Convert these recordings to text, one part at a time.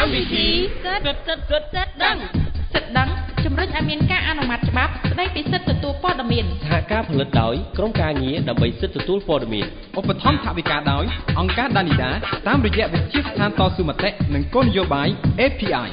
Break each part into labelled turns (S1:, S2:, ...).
S1: កម្មវិធីសិទ្ធដឹងជំរុញឲ្យមានការអនុម័តច្បាប់ស្តីពីសិទ្ធិទទួលព័ត៌មាន
S2: សហការផលិតដោយក្រុមការងារដើម្បីសិទ្ធិទទួលព័ត៌មាន
S3: ឧបត្ថម្ភថវិកាដោយអង្គការដានីដាតាមរយៈវិទ្យាស្ថានតស៊ូមតិនិងគោលនយោបាយ API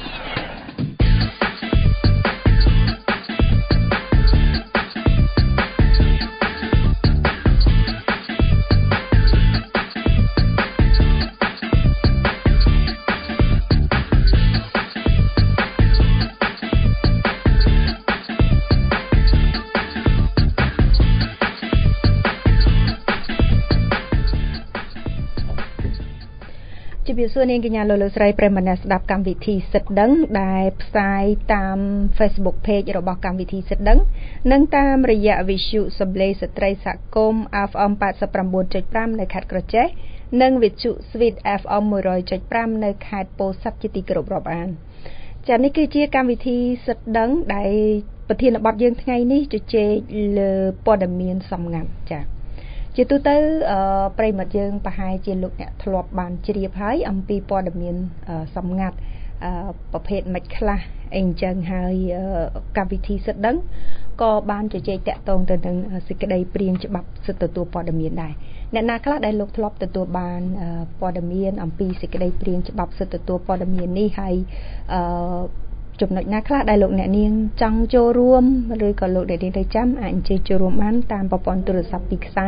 S4: ជំរាបសួរនាងកញ្ញាលោកលោកស្រីប្រិយមិត្តអ្នកស្ដាប់កម្មវិធីសិទ្ធិដឹងដែលផ្សាយតាម Facebook Page របស់កម្មវិធីសិទ្ធិដឹងនិងតាមរយៈវិទ្យុសំឡេងស្ត្រីសហគមន៍ FM 89.5 នៅខេត្តក្រចេះនិងវិទ្យុ Sweet FM 100.5 នៅខេត្តពោធិ៍សាត់ជាទីគោរពរាប់អានចា៎នេះគឺជាកម្មវិធីសិទ្ធិដឹងដែលប្រធានបទយើងថ្ងៃនេះជជែកលើព័ត៌មានសម្ងាត់ចា៎ជាទូទៅប្រិមត្តយើងប្រហែលជាលោកអ្នកធ្លាប់បានជ្រាបហើយអំពីព័ត៌មានសម្ងាត់ប្រភេទមិនខ្លះអីអញ្ចឹងហើយកម្មវិធីសិទ្ធិដឹងក៏បានជជែកតាក់ទងទៅនឹងសេចក្តីព្រាងច្បាប់សិទ្ធិទទួលព័ត៌មានដែរអ្នកណាខ្លះដែលលោកធ្លាប់ទទួលបានព័ត៌មានអំពីសេចក្តីព្រាងច្បាប់សិទ្ធិទទួលព័ត៌មាននេះហើយចំណុចណាខ្លះដែលលោកអ្នកនាងចង់ចូលរួមឬក៏លោកអ្នកនាងទៅចាំអាចអញ្ជើញចូលរួមបានតាមប្រព័ន្ធទូរស័ព្ទពីខ្សែ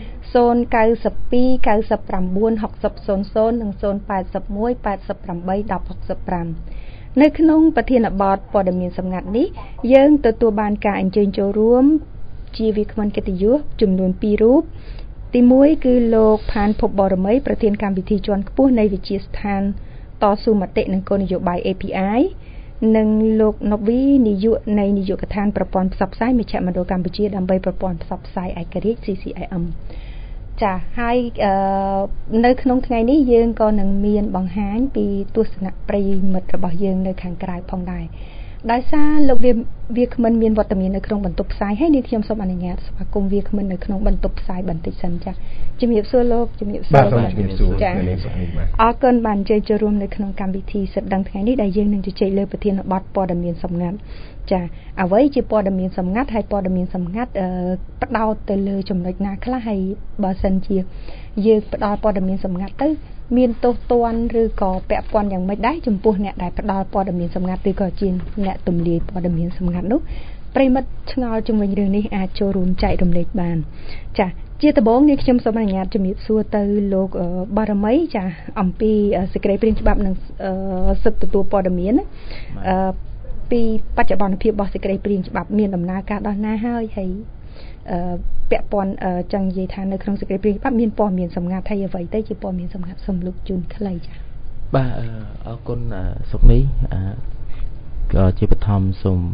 S4: 092 99 60 00និង081 88 1065នៅក្នុងប្រធានបទព័ត៌មានសម្ងាត់នេះយើងទទួលបានការអញ្ជើញចូលរួមជាវាគ្មិនកិត្តិយសចំនួន2រូបទី1គឺលោកផានភពបរមីប្រធានកម្មវិធីជាន់ខ្ពស់នៃវិទ្យាស្ថានតស៊ូមតិនិងគោលនយោបាយ APIនិងលោកណូវីនាយកនៃនាយកដ្ឋានប្រព័ន្ធផ្សព្វផ្សាយមជ្ឈមណ្ឌលកម្ពុជាដើម្បីប្រព័ន្ធផ្សព្វផ្សាយឯករាជ្យ CCIM ចាហើយនៅក្នុងថ្ងៃនេះយើងក៏នឹងមានបង្ហាញពីទស្សនៈប្រិយមិត្តរបស់យើងនៅខាងក្រៅផងដែរដោយសារលោកវាគ្មិនមានវត្តមាននៅក្នុងបន្ទប់ផ្សាយហើយនេះខ្ញុំសូមអនុញ្ញាតស្វាគមន៍វាគ្មិននៅក្នុងបន្ទប់ផ្សាយបន្តិចសិនចាជំរាបសួរលោកជំរាបសួរចាអរគុណបានអញ្ជើញចូលរួមនៅក្នុងកម្មវិធីសិទ្ធិដឹងថ្ងៃនេះដែលយើងនឹងជជែកលើប្រធានបទព័ត៌មានសម្ងាត់ចាអ្វីជាព័ត៌មានសម្ងាត់ហើយព័ត៌មានសម្ងាត់ផ្ដោតទៅលើចំណុចណាខ្លះហើយបើសិនជាយើងផ្ដល់ព័ត៌មានសម្ងាត់ទៅមានទោសទណ្ឌឬក៏ពាក់ព័ន្ធយ៉ាងម៉េចដែរចំពោះអ្នកដែលផ្ដល់ព័ត៌មានសម្ងាត់ឬក៏ជាអ្នកទម្លាយព័ត៌មានសម្ងាត់នោះប្រិមិត្តឆ្ងល់ជំវិញរឿងនេះអាចចូលរួមចែករំលែកបានចាជាដំបូងនេះខ្ញុំសូមអនុញ្ញាតជំរាបសួរទៅលោកបារមីចាអំពីសេចក្តីព្រាងច្បាប់និងសិទ្ធិទទួលព័ត៌មានពីបច្ចុប្បន្នភាពរបស់សេចក្តីព្រាងច្បាប់មានដំណើរការដល់ណាហើយពាក់ព័ន្ធចង់និយាយថានៅក្នុងសេចក្តីព្រាងច្បាប់មានព័ត៌មានសម្ងាត់ហើយអ្វីទៅជាព័ត៌មានសម្ងាត់សំលុបជូនខ្លីចា
S5: បាទអរគុណសុកនេះក៏ជាបឋមសូម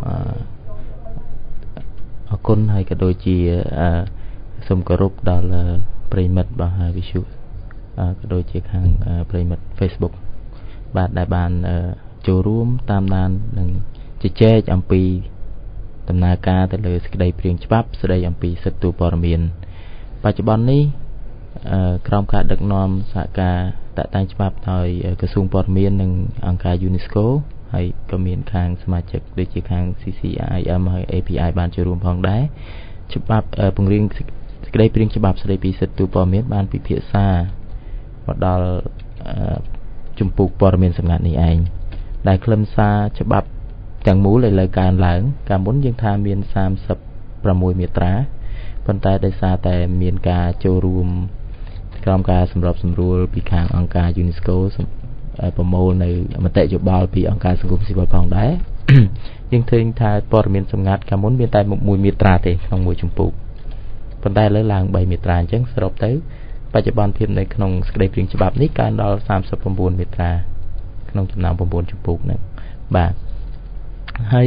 S5: អរគុណហើយក៏ដូចជាសូមគោរពដល់ប្រិមិត្តរបស់វិទ្យុក៏ដូចជាខាងប្រិមិត្ត Facebook បាទដែលបានចូលរួមតាមដាននិងជជែកអំពីដំណើរការទៅលើសេចក្តីព្រាងច្បាប់ស្តីអំពីសិទ្ធិទូព័ត៌មានបច្ចុប្បន្ននេះក្រោមការដឹកនាំសហការតាក់តែងច្បាប់ដោយក្រសួងព័ត៌មាននិងអង្គការ UNESCO ហើយក៏មានខាងសមាជិកដូចជាខាង CCIM ហើយ API បានចូលរួមផងដែរច្បាប់ពង្រៀងសេចក្តីព្រាងច្បាប់ស្តីពីសិទ្ធិទូព័ត៌មានបានពិភាក្សាមកដល់ជំពូកព័ត៌មានសម្ងាត់នេះឯងដែលខ្លឹមសារច្បាប់ទាំងមូលឥឡូវកើនឡើងកាលមុនយើងថាមាន36មាត្រាប៉ុន្តែដោយសារតែមានការចូលរួមក្រោមការសម្របសម្រួលពីខាងអង្គការ UNESCO ប្រមូលនៅមតិយោបល់ពីអង្គការសង្គមស៊ីវិលផងដែរយើងឃើញថាព័ត៌មានសម្ងាត់កាលមុនមានតែមួយមាត្រាទេក្នុងមួយជំពូកប៉ុន្តែឥឡូវឡើង3មាត្រាអញ្ចឹងសរុបទៅបច្ចុប្បន្នភាពនៅក្នុងសេចក្តីព្រាងច្បាប់នេះកើនដល់39មាត្រាក្នុងចំណោម9ជំពូកហ្នឹងបាទហើយ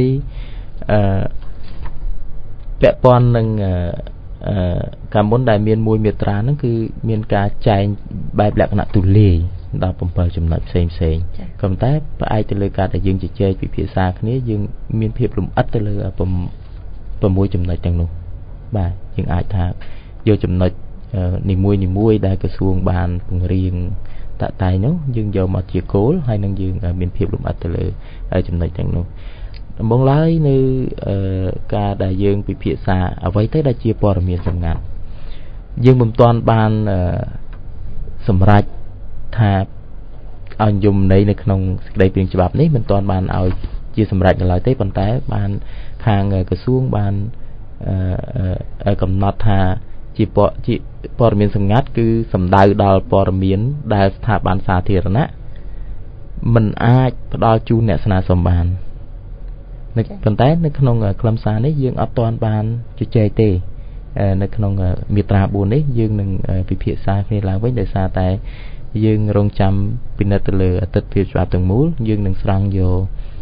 S5: ពាក់ព័ន្ធនឹងកាលមុនដែលមានមួយមាត្រាហ្នឹងគឺមានការចែងបែបលក្ខណៈទូលាយដល់7ចំណុចផ្សេងក៏ប៉ុន្តែផ្អែកទៅលើការដែលយើងជជែកពិភាក្សាគ្នាយើងមានភាពលម្អិតទៅលើ6ចំណុចទាំងនោះបាទយើងអាចថាយកចំណុចនីមួយៗដែលក្រសួងបានពង្រៀងតាក់តែងនោះយើងយកមកជាគោលហើយនឹងយើងមានភាពលំអិតទៅលើចំណុចទាំងនោះដំបូងឡើយនៅការដែលយើងពិភាក្សាអ្វីទៅដែលជាព័ត៌មានសម្ងាត់យើងមិនទាន់បានសម្រេចថាឲ្យយមន័យនៅក្នុងសេចក្តីព្រាងច្បាប់នេះមិនទាន់បានឲ្យជាសម្រេចនៅឡើយទេប៉ុន្តែបានខាងក្រសួងបានកំណត់ថាជាព័ត៌មានសម្ងាត់គឺសំដៅដល់ព័ត៌មានដែលស្ថាប័នសាធារណៈមិនអាចផ្ដល់ជូនអ្នកស្នើសុំបានប៉ុន្តែនៅក្នុងខ្លឹមសារនេះយើងអត់ទាន់បានជជែកទេនៅក្នុងមាត្រា4នេះយើងនឹងពិភាក្សាគ្នាឡើងវិញដោយសារតែយើងរងចាំពិនិត្យទៅលើអតិថិភាពច្បាប់ទាំងមូលយើងនឹងស្រង់យក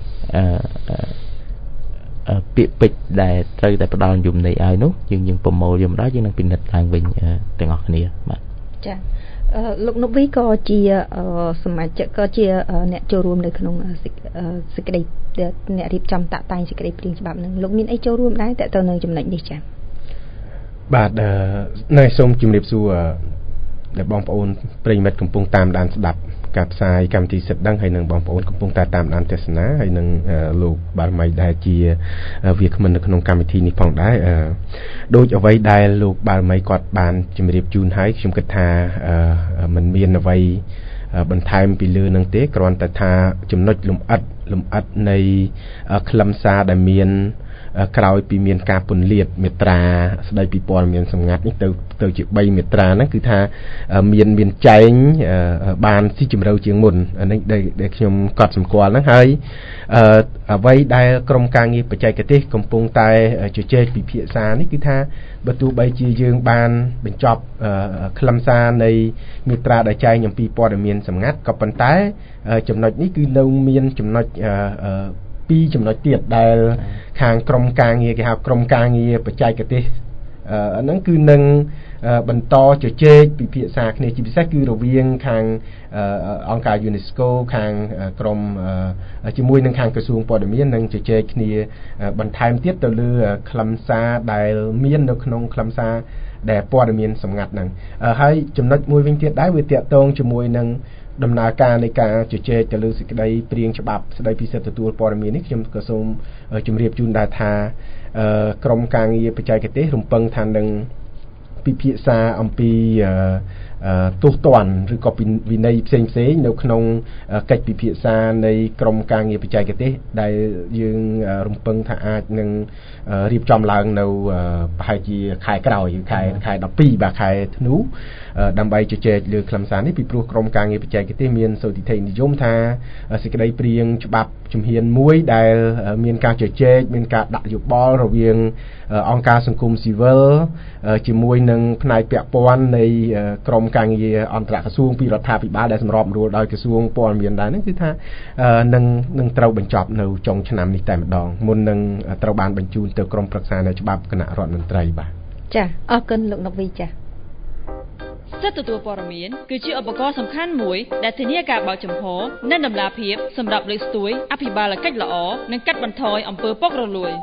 S5: ពាក្យពេចន៍ដែលត្រូវតែផ្ដល់យមន័យឲ្យនោះយើងប្រមូលយកមកដល់យើងនឹងពិនិត្យឡើងវិញទាំងអស់គ្នាបាទ
S4: ចាលោកនុវីក៏ជាសមាជិកក៏ជាអ្នកចូលរួមនៅក្នុងសេចក្តីអ្នករៀបចំតាក់តែងសេចក្តីព្រាងច្បាប់នឹងលោកមានអីចូលរួមដែរតើទៅនឹងចំណុចនេះចា
S6: បាទនៅសូមជម្រាបសួរដែលបងប្អូនប្រិយមិត្តកំពុងតាមដានស្ដាប់ការផ្សាយកម្មវិធីសិទ្ធិដឹងហើយនឹងបងប្អូនកំពុងតាមដានទស្សនាហើយនឹងលោកបារមីដែលជាវាគ្មិននៅក្នុងកម្មវិធីនេះផងដែរដូចអ្វីដែលលោកបារមីគាត់បានជម្រាបជូនហើយខ្ញុំគិតថាมันមានអ្វីបន្ថែមពីលើនឹងទេគ្រាន់តែថាចំណុចលំអិតនៃខ្លឹមសារដែលមានក្រោយពីមានការពន្លាតមេត្រាស្ដីពីព័ត៌មានសម្ងាត់នេះទៅជា3មេត្រាហ្នឹងគឺថាមានចែងបានស៊ីជម្រៅជាងមុននេះដែលខ្ញុំកត់សម្គាល់ហ្នឹងហើយអ្វីដែលក្រុមការងារបច្ចេកទេសកំពុងតែជជែកពិភាក្សានេះគឺថាបើទោះបីជាយើងបានបញ្ចប់ខ្លឹមសារនៃមេត្រាដែលចែងអំពីព័ត៌មានសម្ងាត់ក៏ប៉ុន្តែចំណុចនេះគឺនៅមានចំណុចពីរចំណុចទៀតដែលខាងក្រុមការងារគេហៅក្រុមការងារបច្ចេកទេសហ្នឹងគឺនឹងបន្តជជែកពិភាក្សាគ្នាជាពិសេសគឺរវាងខាងអង្គការ UNESCO ខាងក្រុមជាមួយនឹងខាងក្រសួងព័ត៌មាននឹងជជែកគ្នាបន្ថែមទៀតទៅលើខ្លឹមសារដែលមាននៅក្នុងខ្លឹមសារដែលព័ត៌មានសម្ងាត់ហ្នឹងហើយចំណុចមួយវិញទៀតដែរវាតាក់ទងជាមួយនឹងដំណើរការនៃការជជែកទៅលើសេចក្តីព្រាងច្បាប់ស្តីពីសិទ្ធិទទួលព័ត៌មាននេះខ្ញុំក៏សូមជម្រាបជូនដែរថាក្រុមការងារបច្ចេកទេសរំពឹងថានឹងពិភាក្សាអំពីទោសទណ្ឌឬក៏វិន័យផ្សេងនៅក្នុងកិច្ចពិភាក្សានៃក្រុមការងារបច្ចេកទេសដែលយើងរំពឹងថាអាចនឹងរៀបចំឡើងនៅប្រហែលជាខែក្រោយខែ12បាទខែធ្នូដើម្បីជជែកលើខ្លឹមសារនេះពីព្រោះក្រុមការងារបច្ចេកទេសមានសោតិធិនិយមថាសេចក្តីព្រាងច្បាប់ជំហានមួយដែលមានការជជែកមានការដាក់យោបល់រវាងអង្គការសង្គមស៊ីវិលជាមួយនឹងផ្នែកពាក់ព័ន្ធនៃក្រុមការងារអន្តរក្រសួងពីរដ្ឋាភិបាលដែលសម្របសម្រួលដោយក្រសួងព័ត៌មានដែរហ្នឹងគឺថានឹងត្រូវបញ្ចប់នៅចុងឆ្នាំនេះតែម្ដងមុននឹងត្រូវបានបញ្ជូនទៅក្រុមប្រឹក្សានៃច្បាប់គណៈរដ្ឋមន្ត្រីបាទ
S4: ចាអរគុណលោកនុកវីចា
S1: សិទ្ធិទទួលព័ត៌មានគឺជាឧបករណ៍សំខាន់មួយដែលធានាការបើកចំហនិងតម្លាភាពសម្រាប់លើកស្ទួយអភិបាលកិច្ចល្អនិងកាត់បន្ថយអំពើពុករលួយ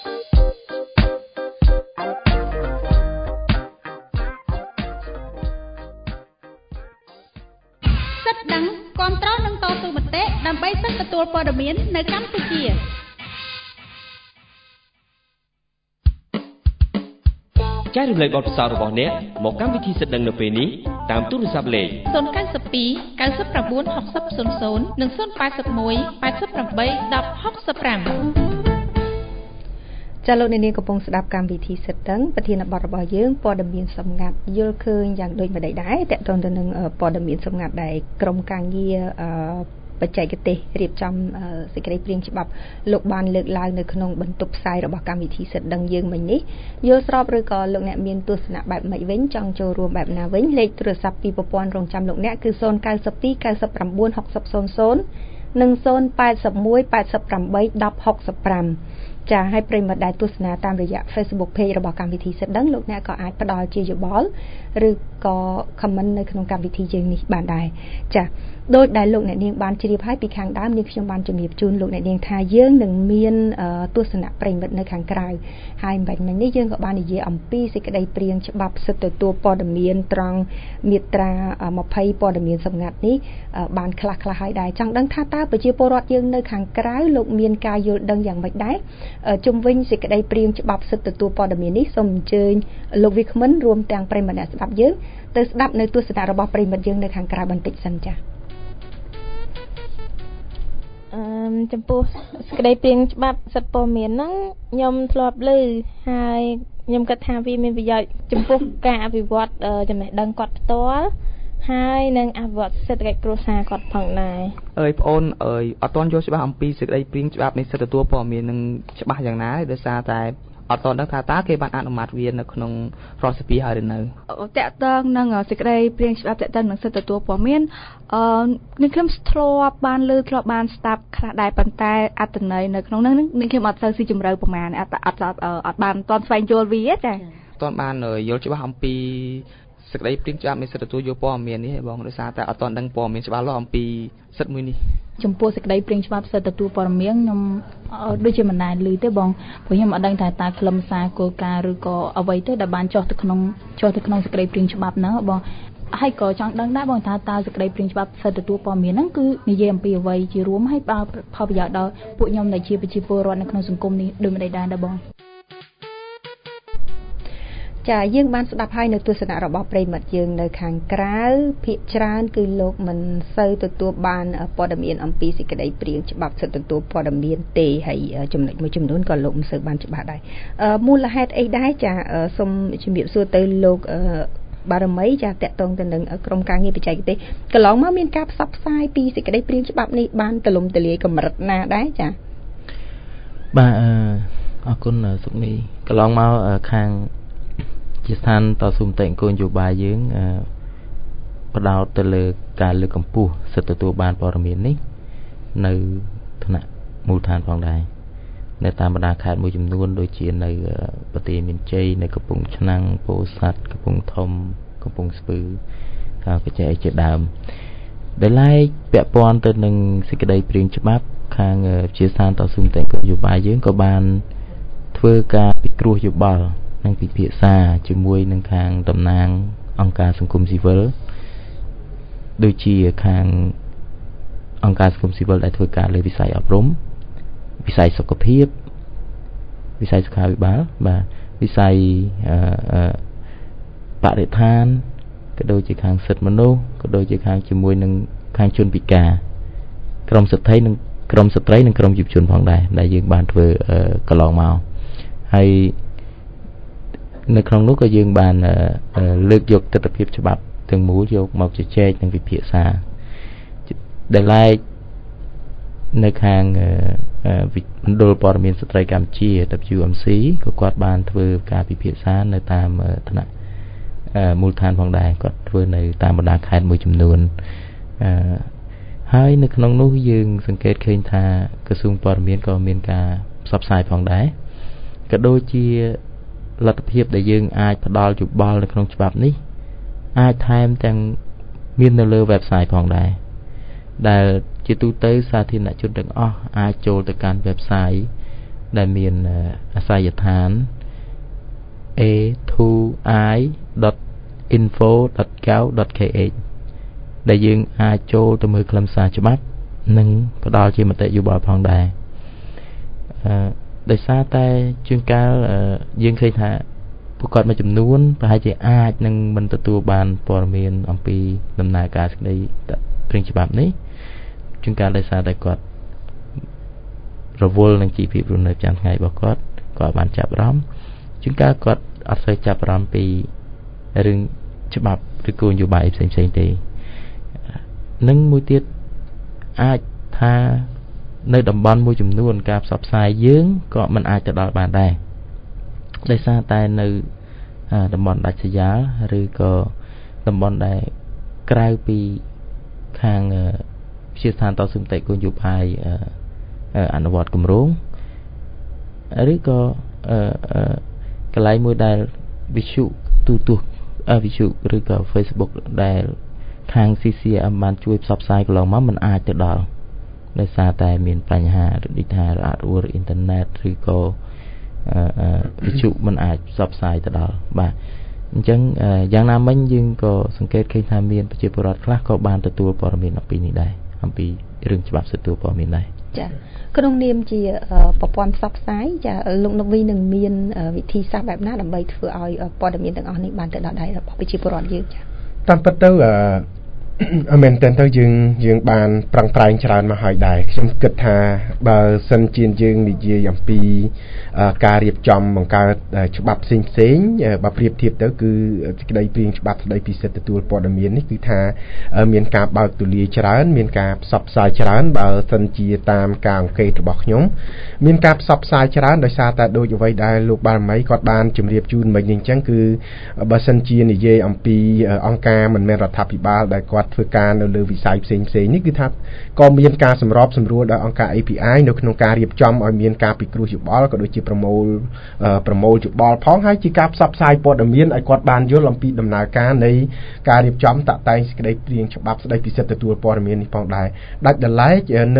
S1: សិទ្ធិដឹងគាំទ្រនិងតស៊ូមតិដើម្បីសិទ្ធិទទួលព័ត៌មាននៅកម្ពុជា
S2: ចែករំលែកបទពិសោធន៍របស់អ្នកមកកម្មវិធីសិទ្ធិដឹងនៅពេលនេះតាមទូរស័ព្ទលេខ
S1: 092 99 60 00និង081 88 1065
S4: ចាលោកអ្នកនាងកំពុងស្ដាប់កម្មវិធីសិទ្ធិដឹងប្រធានបទរបស់យើងព័ត៌មានសម្ងាត់យល់ឃើញយ៉ាងដូចម្ដេចដែរតកតងទៅនឹងព័ត៌មានសម្ងាត់ដែលក្រុមការងារបច្ចេកទេសរៀបចំសេចក្តីព្រាងច្បាប់លោកបានលើកឡើងនៅក្នុងបន្ទប់ផ្សាយរបស់កម្មវិធីសិទ្ធិដឹងយើងមិញនេះយល់ស្របឬក៏លោកអ្នកមានទស្សនៈបែបម៉េចវិញចង់ចូលរួមបែបណាវិញលេខទូរស័ព្ទពីប្រព័ន្ធរងចាំលោកអ្នកគឺ092 99 60 00និង081 88 1065 ចាឲ្យប្រិមត្តដែលទស្សនាតាមរយៈ Facebook page របស់កម្មវិធីសិទ្ធិដឹងលោកអ្នកក៏អាចផ្ដល់ជាយោបល់ឬក៏ comment នៅក្នុងកម្មវិធីយើងនេះបានដែរចាដោយដែលលោកអ្នកនាងបានជ្រាបហើយពីខាងដើមនាងខ្ញុំបានជំរាបជូនលោកអ្នកនាងថាយើងនឹងមានទស្សនៈប្រិមិត្តនៅខាងក្រៅហើយមិនបាញ់នេះយើងក៏បាននិយាយអំពីសេចក្តីព្រាងច្បាប់សិទ្ធិទទួលព័ត៌មានត្រង់មាត្រា20ព័ត៌មានសម្ងាត់នេះបានខ្លះៗហើយដែរចង់ដឹងថាតើប្រជាពលរដ្ឋយើងនៅខាងក្រៅលោកមានការយល់ដឹងយ៉ាងម៉េចដែរជុំវិញសេចក្តីព្រាងច្បាប់សិទ្ធិទទួលព័ត៌មាននេះសូមអញ្ជើញលោកវិក្មិនរួមទាំងប្រិមិត្តអ្នកស្ដាប់យើងទៅស្ដាប់នៅទស្សនៈរបស់ប្រិមិត្តយើងនៅខាងក្រៅបន្តិចសិនចា៎
S7: ចំពោះសេចក្តីព្រាងច្បាប់សិទ្ធិព័ត៌មានហ្នឹងខ្ញុំធ្លាប់ឮហើយខ្ញុំគិតថាវាមានប្រយោជន៍ចំពោះការអភិវឌ្ឍចំណេះដឹងគាត់ផ្ទាល់ហើយនឹងអភិវឌ្ឍសេដ្ឋកិច្ចគ្រួសារគាត់ផងដែរ
S8: អើយបងអូនអើយអត់ទាន់យល់ច្បាស់អំពីសេចក្តីព្រាងច្បាប់នៃសិទ្ធិទទួលព័ត៌មាននឹងច្បាស់យ៉ាងណាដោយសារតែអត់ទាន់ដឹងថាតើគេបានអនុម័តវានៅក្នុងរដ្ឋសភាហើយឬនៅ
S9: តកតងនឹងសេចក្តីព្រាងច្បាប់តកតងនឹងសិទ្ធិទទួលព័ត៌មាននេះខ្ញុំធ្លាប់បានលើធ្លាប់បានស្ដាប់ខ្លះដែរប៉ុន្តែអត្ថន័យនៅក្នុងហ្នឹងនេះខ្ញុំអត់សូវស៊ីជម្រៅប្រហែលអត់បានទាន់ស្វែងយល់វាចាអត់
S8: ទាន់បានយល់ច្បាស់អំពីសេចក្តីព្រាងច្បាប់នៃសិទ្ធិទទួលយកព័ត៌មាននេះបងដោយសារតែអត់ទាន់ដឹងព័ត៌មានច្បាស់លាស់អំពីសិទ្ធិមួយនេះ
S9: ចំពោះសេចក្តីព្រាងច្បាប់សិទ្ធិទទួលព័ត៌មានខ្ញុំដូចជាមិនដែលឮទេបងព្រោះខ្ញុំអត់ដឹងថាតើខ្លឹមសារគោលការណ៍ឬក៏អ្វីទៅដែលបានចុះទៅក្នុងសេចក្តីព្រាងច្បាប់ហ្នឹងបងហើយក៏ចង់ដឹងដែរបងថាតើសេចក្តីព្រាងច្បាប់សិទ្ធិទទួលព័ត៌មានហ្នឹងគឺនិយាយអំពីអ្វីជារួមហើយបើផលប្រយោជន៍ដល់ពួកខ្ញុំដែលជាប្រជាពលរដ្ឋនៅក្នុងសង្គមនេះដូចម្តេចដែរបង
S4: ចាយើងបានស្ដាប់ហើយនៅទស្សនៈរបស់ប្រិមិត្តយើងនៅខាងក្រៅភាគច្រើនគឺលោកមិនសូវទទួលបានព័ត៌មានអំពីសេចក្តីព្រាងច្បាប់សិទ្ធិទទួលព័ត៌មានទេហើយចំណុចមួយចំនួនក៏លោកមិនសូវបានច្បាស់ដែរមូលហេតុអីដែរចាសូមជំរាបសួរទៅលោកបារមីចាតកតងទៅនឹងក្រមការងារបច្ចេកទេសកន្លងមកមានការផ្សព្វផ្សាយពីសេចក្តីព្រាងច្បាប់នេះបានទលំទលាយកម្រិតណាដែរចា
S5: បាទអរគុណសុកនីកន្លងមកខាងជាស្ថានតស៊ូមតិអង្គនយោបាយយើងបដោតទៅលើការលើកកម្ពស់សិទ្ធិទទួលបានព័ត៌មាននេះនៅថ្នាក់មូលដ្ឋានផងដែរនៅតាមបណ្ដាខេត្តមួយចំនួនដូចជានៅប្រទេសមានជ័យនៅកំពង់ឆ្នាំងពោធិ៍សាត់កំពង់ធំកំពង់ស្ពឺបច្ចេកជាដើមដែលឡែកពាក់ព័ន្ធទៅនឹងសេចក្តីព្រាងច្បាប់ខាងជាស្ថានតស៊ូមតិអង្គនយោបាយយើងក៏បានធ្វើការពិគ្រោះយោបល់និងពិភាក្សាជាមួយនឹងខាងតំណាងអង្គការសង្គមស៊ីវិលដូចជាខាងអង្គការសង្គមស៊ីវិលដែលធ្វើការលើវិស័យអប់រំវិស័យសុខភាពវិស័យសុខាភិបាលបាទវិស័យបរិស្ថានក៏ដូចជាខាងសិទ្ធិមនុស្សក៏ដូចជាខាងជាមួយនឹងខាងជនពិការក្រមស្ត្រីនិងក្រមស្ត្រីនិងក្រមយុវជនផងដែរដែលយើងបានធ្វើកន្លងមកហើយនៅក្នុងនោះក៏យើងបានលើកយកទស្សនវិជ្ជាច្បាប់ទាំងមូលយកមកជជែកនិងវិភាសាដែលឡែកនៅខាងមណ្ឌលព័ត៌មានស្ត្រីកម្ពុជា WMC ក៏គាត់បានធ្វើការពិភាក្សានៅតាមថ្នាក់មូលដ្ឋានផងដែរគាត់ធ្វើនៅតាមបណ្ដាខេត្តមួយចំនួនហើយនៅក្នុងនោះយើងសង្កេតឃើញថាក្រសួងព័ត៌មានក៏មានការផ្សព្វផ្សាយផងដែរក៏ដូចជាលទ្ធភាពដែលយើងអាចផ្ដល់យោបល់នៅក្នុងច្បាប់នេះអាចថែមទាំងមាននៅលើ website ផងដែរដែលជាទូទៅសាធារណជនទាំងអស់អាចចូលទៅកាន់ website ដែលមានអាសយដ្ឋាន a2i.info.gov.kh ដែលយើងអាចចូលទៅមើលខ្លឹមសារច្បាប់និងផ្ដល់ជាមតិយោបល់ផងដែរដោយសារតែជួនកាលយើងឃើញថាពួកគាត់មួយចំនួនប្រហែលជាអាចនឹងមិនទទួលបានព័ត៌មានអំពីដំណើរការសេចក្តីព្រាងច្បាប់នេះជួនកាលដោយសារតែគាត់រវល់នឹងជីវភាពរស់នៅប្រចាំថ្ងៃរបស់គាត់បានចាប់អារម្មណ៍ជួនកាលគាត់អត់សូវចាប់អារម្មណ៍ពីរឿងច្បាប់ឬគោលនយោបាយផ្សេងៗទេនឹងមួយទៀតអាចថានៅតំបន់មួយចំនួនការផ្សព្វផ្សាយយើងក៏មិនអាចទៅដល់បានដែរដោយសារតែនៅតំបន់ដាច់ស្រយាលឬក៏តំបន់ដែលក្រៅពីខាងវិទ្យាស្ថានតស៊ូមតិគោលនយោបាយអនុវត្តគម្រោងឬក៏កន្លែងមួយដែលវិទ្យុទូទស្សន៍វិទ្យុឬក៏ Facebook ដែលខាង CCM បានជួយផ្សព្វផ្សាយកន្លងមកมันអាចទៅដល់ដោយសារតែមានបញ្ហាដូចថារអាក់រអួលអ៊ីនធឺណិតឬក៏វិទ្យុมันអាចផ្សព្វផ្សាយទៅដល់បាទអញ្ចឹងយ៉ាងណាមិញយើងក៏សង្កេតឃើញថាមានប្រជាពលរដ្ឋខ្លះក៏បានទទួលព័ត៌មានអំពីនេះដែរអំពីរឿងច្បាប់ទទួលព័ត៌មានដែរ
S4: ចាក្នុងនាមជាប្រព័ន្ធផ្សព្វផ្សាយចាលោកនវីនឹងមានវិធីសាស្ត្របែបណាដើម្បីធ្វើឲ្យព័ត៌មានទាំងអស់នេះបានទៅដល់ដៃរបស់ប្រជាពលរដ្ឋយើងចា
S6: តាមពិតទៅមែនតើទៅយើងបានប្រឹងប្រែងច្រើនមកហើយដែរខ្ញុំគិតថាបើសិនជាយើងនិយាយអំពីការរៀបចំបង្កើតច្បាប់ផ្សេងបើប្រៀបធៀបទៅគឺសេចក្តីព្រាងច្បាប់ស្តីពីសិទ្ធិទទួលព័ត៌មាននេះគឺថាមានការបើកទូលាយច្រើនមានការផ្សព្វផ្សាយច្រើនបើសិនជាតាមការអង្កេតរបស់ខ្ញុំមានការផ្សព្វផ្សាយច្រើនដោយសារតែដូចអ្វីដែលលោកបារមីគាត់បានជម្រាបជូនមិញអញ្ចឹងគឺបើសិនជានិយាយអំពីអង្គការមិនមែនរដ្ឋាភិបាលដែលគាត់ធ្វើការនៅលើវិស័យផ្សេងនេះគឺថាក៏មានការសម្របសម្រួលដោយអង្គការ API នៅក្នុងការរៀបចំឲ្យមានការពិគ្រោះយោបល់ក៏ដូចជាប្រមូលយោបល់ផងហើយជាការផ្សព្វផ្សាយព័ត៌មានឲ្យគាត់បានយល់អំពីដំណើរការនៃការរៀបចំតាក់តែងសេចក្តីព្រាងច្បាប់ស្តីពីសិទ្ធិទទួលព័ត៌មាននេះផងដែរដាច់ដライនៅ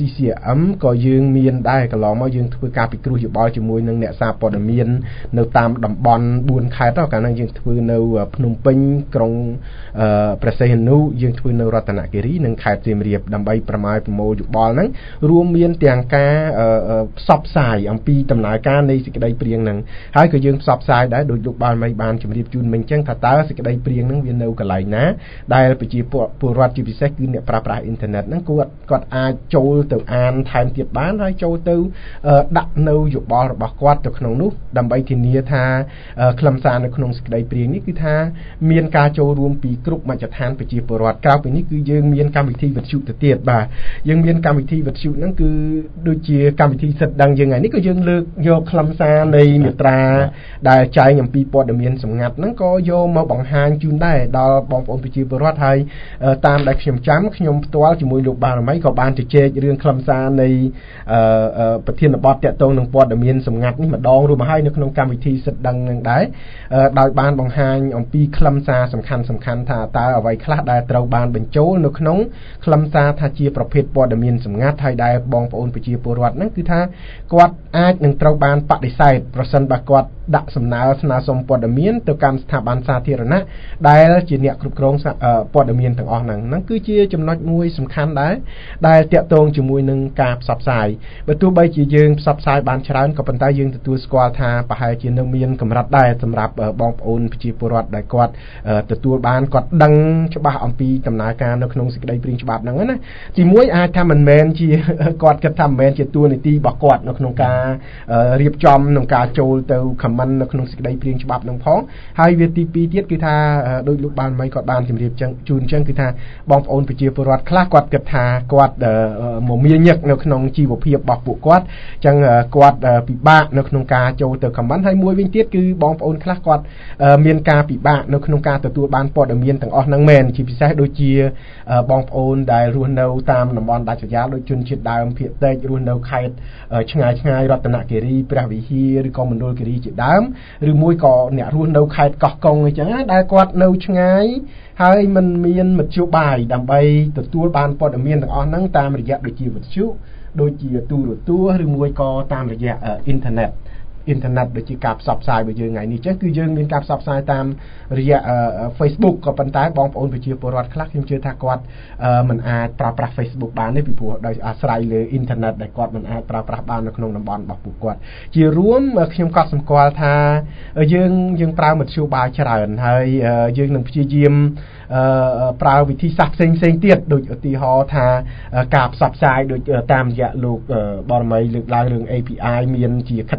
S6: CCM ក៏យើងមានដែរកន្លងមកយើងធ្វើការពិគ្រោះយោបល់ជាមួយនឹងអ្នកសារព័ត៌មាននៅតាមតំបន់4ខេត្តកាលនោះយើងធ្វើនៅភ្នំពេញក្រុងព្រះសីហនុយើងធ្វើនៅរតនគិរីនិងខេត្តសៀមរាបដើម្បីប្រមូលយោបល់ហ្នឹងរួមមានទាំងការផ្សព្វផ្សាយអំពីដំណើរការនៃសេចក្តីព្រាងហ្នឹងហើយក៏យើងផ្សព្វផ្សាយដែរដោយលោកបានជម្រាបជូនមិញចឹងថាតើសេចក្តីព្រាងហ្នឹងវានៅកន្លែងណាដែលប្រជាពលរដ្ឋជាពិសេសគឺអ្នកប្រើប្រាស់អ៊ីនធឺណិតហ្នឹងគាត់អាចចូលទៅអានថែមទៀតបានហើយចូលទៅដាក់នៅយោបល់របស់គាត់ទៅក្នុងនោះដើម្បីធានាថាខ្លឹមសារនៅក្នុងសេចក្តីព្រាងនេះគឺថាមានការចូលរួមពីគ្រប់មជ្ឈដ្ឋានប្រជាពលរដ្ឋក្រៅពីនេះគឺយើងមានកម្មវិធីវិទ្យុទៅទៀតបាទយើងមានកម្មវិធីវិទ្យុហ្នឹងគឺដូចជាកម្មវិធីសិទ្ធិដឹងយើងថ្ងៃនេះក៏យើងលើកយកខ្លឹមសារនៃមាត្រាដែលចែងអំពីព័ត៌មានសម្ងាត់ហ្នឹងក៏យកមកបង្ហាញជូនដែរដល់បងប្អូនប្រជាពលរដ្ឋហើយតាមដែលខ្ញុំផ្ទាល់ជាមួយលោកបារមីក៏បានជជែករឿងខ្លឹមសារនៃប្រធានបទតាក់ទងនឹងព័ត៌មានសម្ងាត់នេះម្ដងរួមមកហើយនៅក្នុងកម្មវិធីសិទ្ធិដឹងនឹងដែរដោយបានបង្ហាញអំពីខ្លឹមសារសំខាន់ថាតើអ្វីខ្លះដែលត្រូវបានបញ្ចូលនៅក្នុងខ្លឹមសារថាជាប្រភេទព័ត៌មានសម្ងាត់ហើយដែលបងប្អូនប្រជាពលរដ្ឋហ្នឹងគឺថាគាត់អាចនឹងត្រូវបានបដិសេធប្រសិនបើគាត់ដាក់សំណើស្នើសុំព័ត៌មានទៅកាន់ស្ថាប័នសាធារណៈដែលជាអ្នកគ្រប់គ្រងព័ត៌មានទាំងអស់ហ្នឹងគឺជាចំណុចមួយសំខាន់ដែរដែលតាក់ទងជាមួយនឹងការផ្សព្វផ្សាយបើទោះបីជាយើងផ្សព្វផ្សាយបានច្រើនក៏ប៉ុន្តែយើងទទួលស្គាល់ថាប្រហែលជានៅមានកម្រិតដែរសម្រាប់បងប្អូនប្រជាពលរដ្ឋដែលគាត់ទទួលបានគាត់ដឹងច្បាស់អំពីដំណើរការនៅក្នុងសេចក្តីព្រាងច្បាប់ហ្នឹងណាទីមួយអាចថាមិនមែនជាគាត់គិតថាមិនមែនជាតួនាទីរបស់គាត់នៅក្នុងការរៀបចំក្នុងការចូលទៅ comment នៅក្នុងសេចក្តីព្រាងច្បាប់ហ្នឹងផងហើយវាទី2ទៀតគឺថាដោយលោកបានមិនគាត់បានជម្រាបជូនអញ្ចឹងគឺថាបងប្អូនប្រជាពលរដ្ឋខ្លះគាត់គិតថាគាត់មមាញឹកនៅក្នុងជីវភាពរបស់ពួកគាត់អញ្ចឹងគាត់ពិបាកនៅក្នុងការចូលទៅ comment ហើយមួយវិញទៀតគឺបងប្អូនខ្លះគាត់មានការពិបាកនៅក្នុងការទទួលបានព័ត៌មានទាំងអស់ហ្នឹងមែនជាពិសេសដូចជាបងប្អូនដែលរស់នៅតាមតំបន់ដាច់ស្រយាលដូចជនជាតិដើមភាគតិចរស់នៅខេត្តឆ្ងាយរតនគិរីព្រះវិហារឬក៏មណ្ឌលគិរីជាដើមឬមួយក៏អ្នករស់នៅខេត្តកោះកុងអញ្ចឹងដែលគាត់នៅឆ្ងាយហើយមិនមានមធ្យោបាយដើម្បីទទួលបានព័ត៌មានទាំងអស់ហ្នឹងតាមរយៈដូចជាវិទ្យុដូចជាទូរទស្សន៍ឬមួយក៏តាមរយៈអ៊ីនធឺណិតដូចជាការផ្សព្វផ្សាយរបស់យើងថ្ងៃនេះចឹងគឺយើងមានការផ្សព្វផ្សាយតាមរយៈ Facebook ក៏ប៉ុន្តែបងប្អូនប្រជាពលរដ្ឋខ្លះខ្ញុំជឿថាគាត់មិនអាចប្រើប្រាស់ Facebook បានទេពីព្រោះដោយអាស្រ័យលើអ៊ីនធឺណិតដែលគាត់មិនអាចប្រើប្រាស់បាននៅក្នុងតំបន់របស់ពួកគាត់ជារួមខ្ញុំក៏សម្គាល់ថាយើងប្រើមធ្យោបាយច្រើនហើយយើងនឹងព្យាយាមប្រើវិធីសាស្ត្រផ្សេងទៀតដូចឧទាហរណ៍ថាការផ្សព្វផ្សាយដូចតាមរយៈលោកបរមីលើកឡើងរឿង API មានជាខិត្តប័ណ្ណអី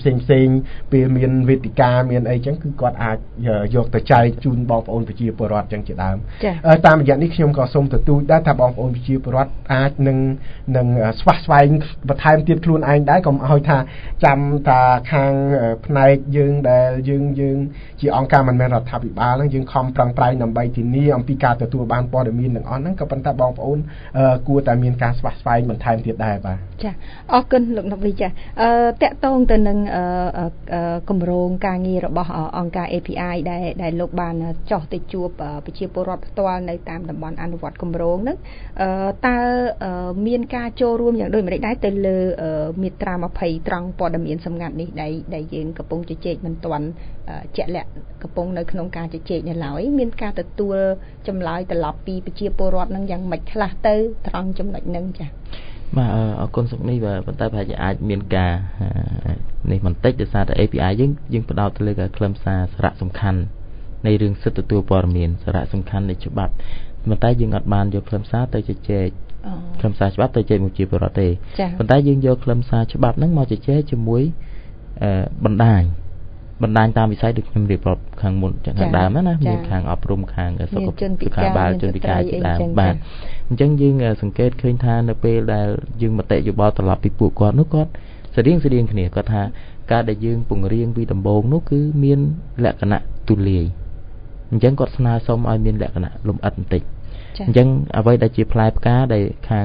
S6: ផ្សេងពេលមានវេទិកាមានអីចឹងគឺគាត់អាចយកទៅចែកជូនបងប្អូនប្រជាពលរដ្ឋចឹងជាដើមតាមរយៈនេះខ្ញុំក៏សូមទទូចដែរថាបងប្អូនប្រជាពលរដ្ឋអាចនឹងស្វះស្វែងបន្ថែមទៀតខ្លួនឯងដែរកុំឲ្យថាចាំតាខាងផ្នែកយើងដែលយើងជាអង្គការមិនមែនរដ្ឋាភិបាលហ្នឹងយើងខំប្រឹងប្រែងដើម្បីធានាអំពីការទទួលបានព័ត៌មានទាំងអស់ហ្នឹងក៏ប៉ុន្តែបងប្អូនគួរតែមានការស្វះស្វែងបន្ថែមទៀតដែរបាទ
S4: ចាអរគុណលោកណុកវិចាតកតងទៅនឹងគម្រោងការងាររបស់អង្គការ API ដែលលោកបានចោះទៅជួបប្រជាពលរដ្ឋផ្ទាល់នៅតាមតំបន់អនុវត្តគម្រោងហ្នឹងតើមានការចូលរួមយ៉ាងដូចម្តេចដែរទៅលើមាត្រា20ត្រង់ព័ត៌មានសម្ងាត់នេះដែលយើងកំពុងជជែកមិនទាន់ជាក់លាក់កំពុងនៅក្នុងការជជែកនៅឡើយមានការទទួលចម្លើយត្រឡប់ពីប្រជាពលរដ្ឋនឹងយ៉ាងម៉េចខ្លះទៅត្រង់ចំណុចហ្នឹងចា៎
S5: បាទអរគុណសុកនេះបាទប៉ុន្តែប្រហែលជាអាចមានការនេះបន្តិចដោយសារតែ API យើងផ្ដោតទៅលើខ្លឹមសារសារៈសំខាន់នៃរឿងសិទ្ធិទទួលព័ត៌មានសារៈសំខាន់នៃច្បាប់ប៉ុន្តែយើងអត់បានយកខ្លឹមសារទៅជជែកខ្លឹមសារច្បាប់ទៅជជែកមួយជាប្រវត្តិទេប៉ុន្តែយើងយកខ្លឹមសារច្បាប់ហ្នឹងមកជជែកជាមួយបណ្ដាញតាមវិស័យដូចខ្ញុំរៀបរាប់ខាងមុនខាងដើមណាមានខាងអប់រំខាងសុខបាលជនពិការជាដើមបាទអញ្ចឹងយើងសង្កេតឃើញថានៅពេលដែលយើងមតិយោបល់ត្រឡប់ពីពួកគាត់នោះគាត់ស្តៀងគ្នាគាត់ថាការដែលយើងពង្រៀងពីដំបូងនោះគឺមានលក្ខណៈទូលាយអញ្ចឹងគាត់ស្នើសុំឲ្យមានលក្ខណៈលម្អិតបន្តិចអញ្ចឹងអ្វីដែលជាផ្លែផ្កាដែលខាង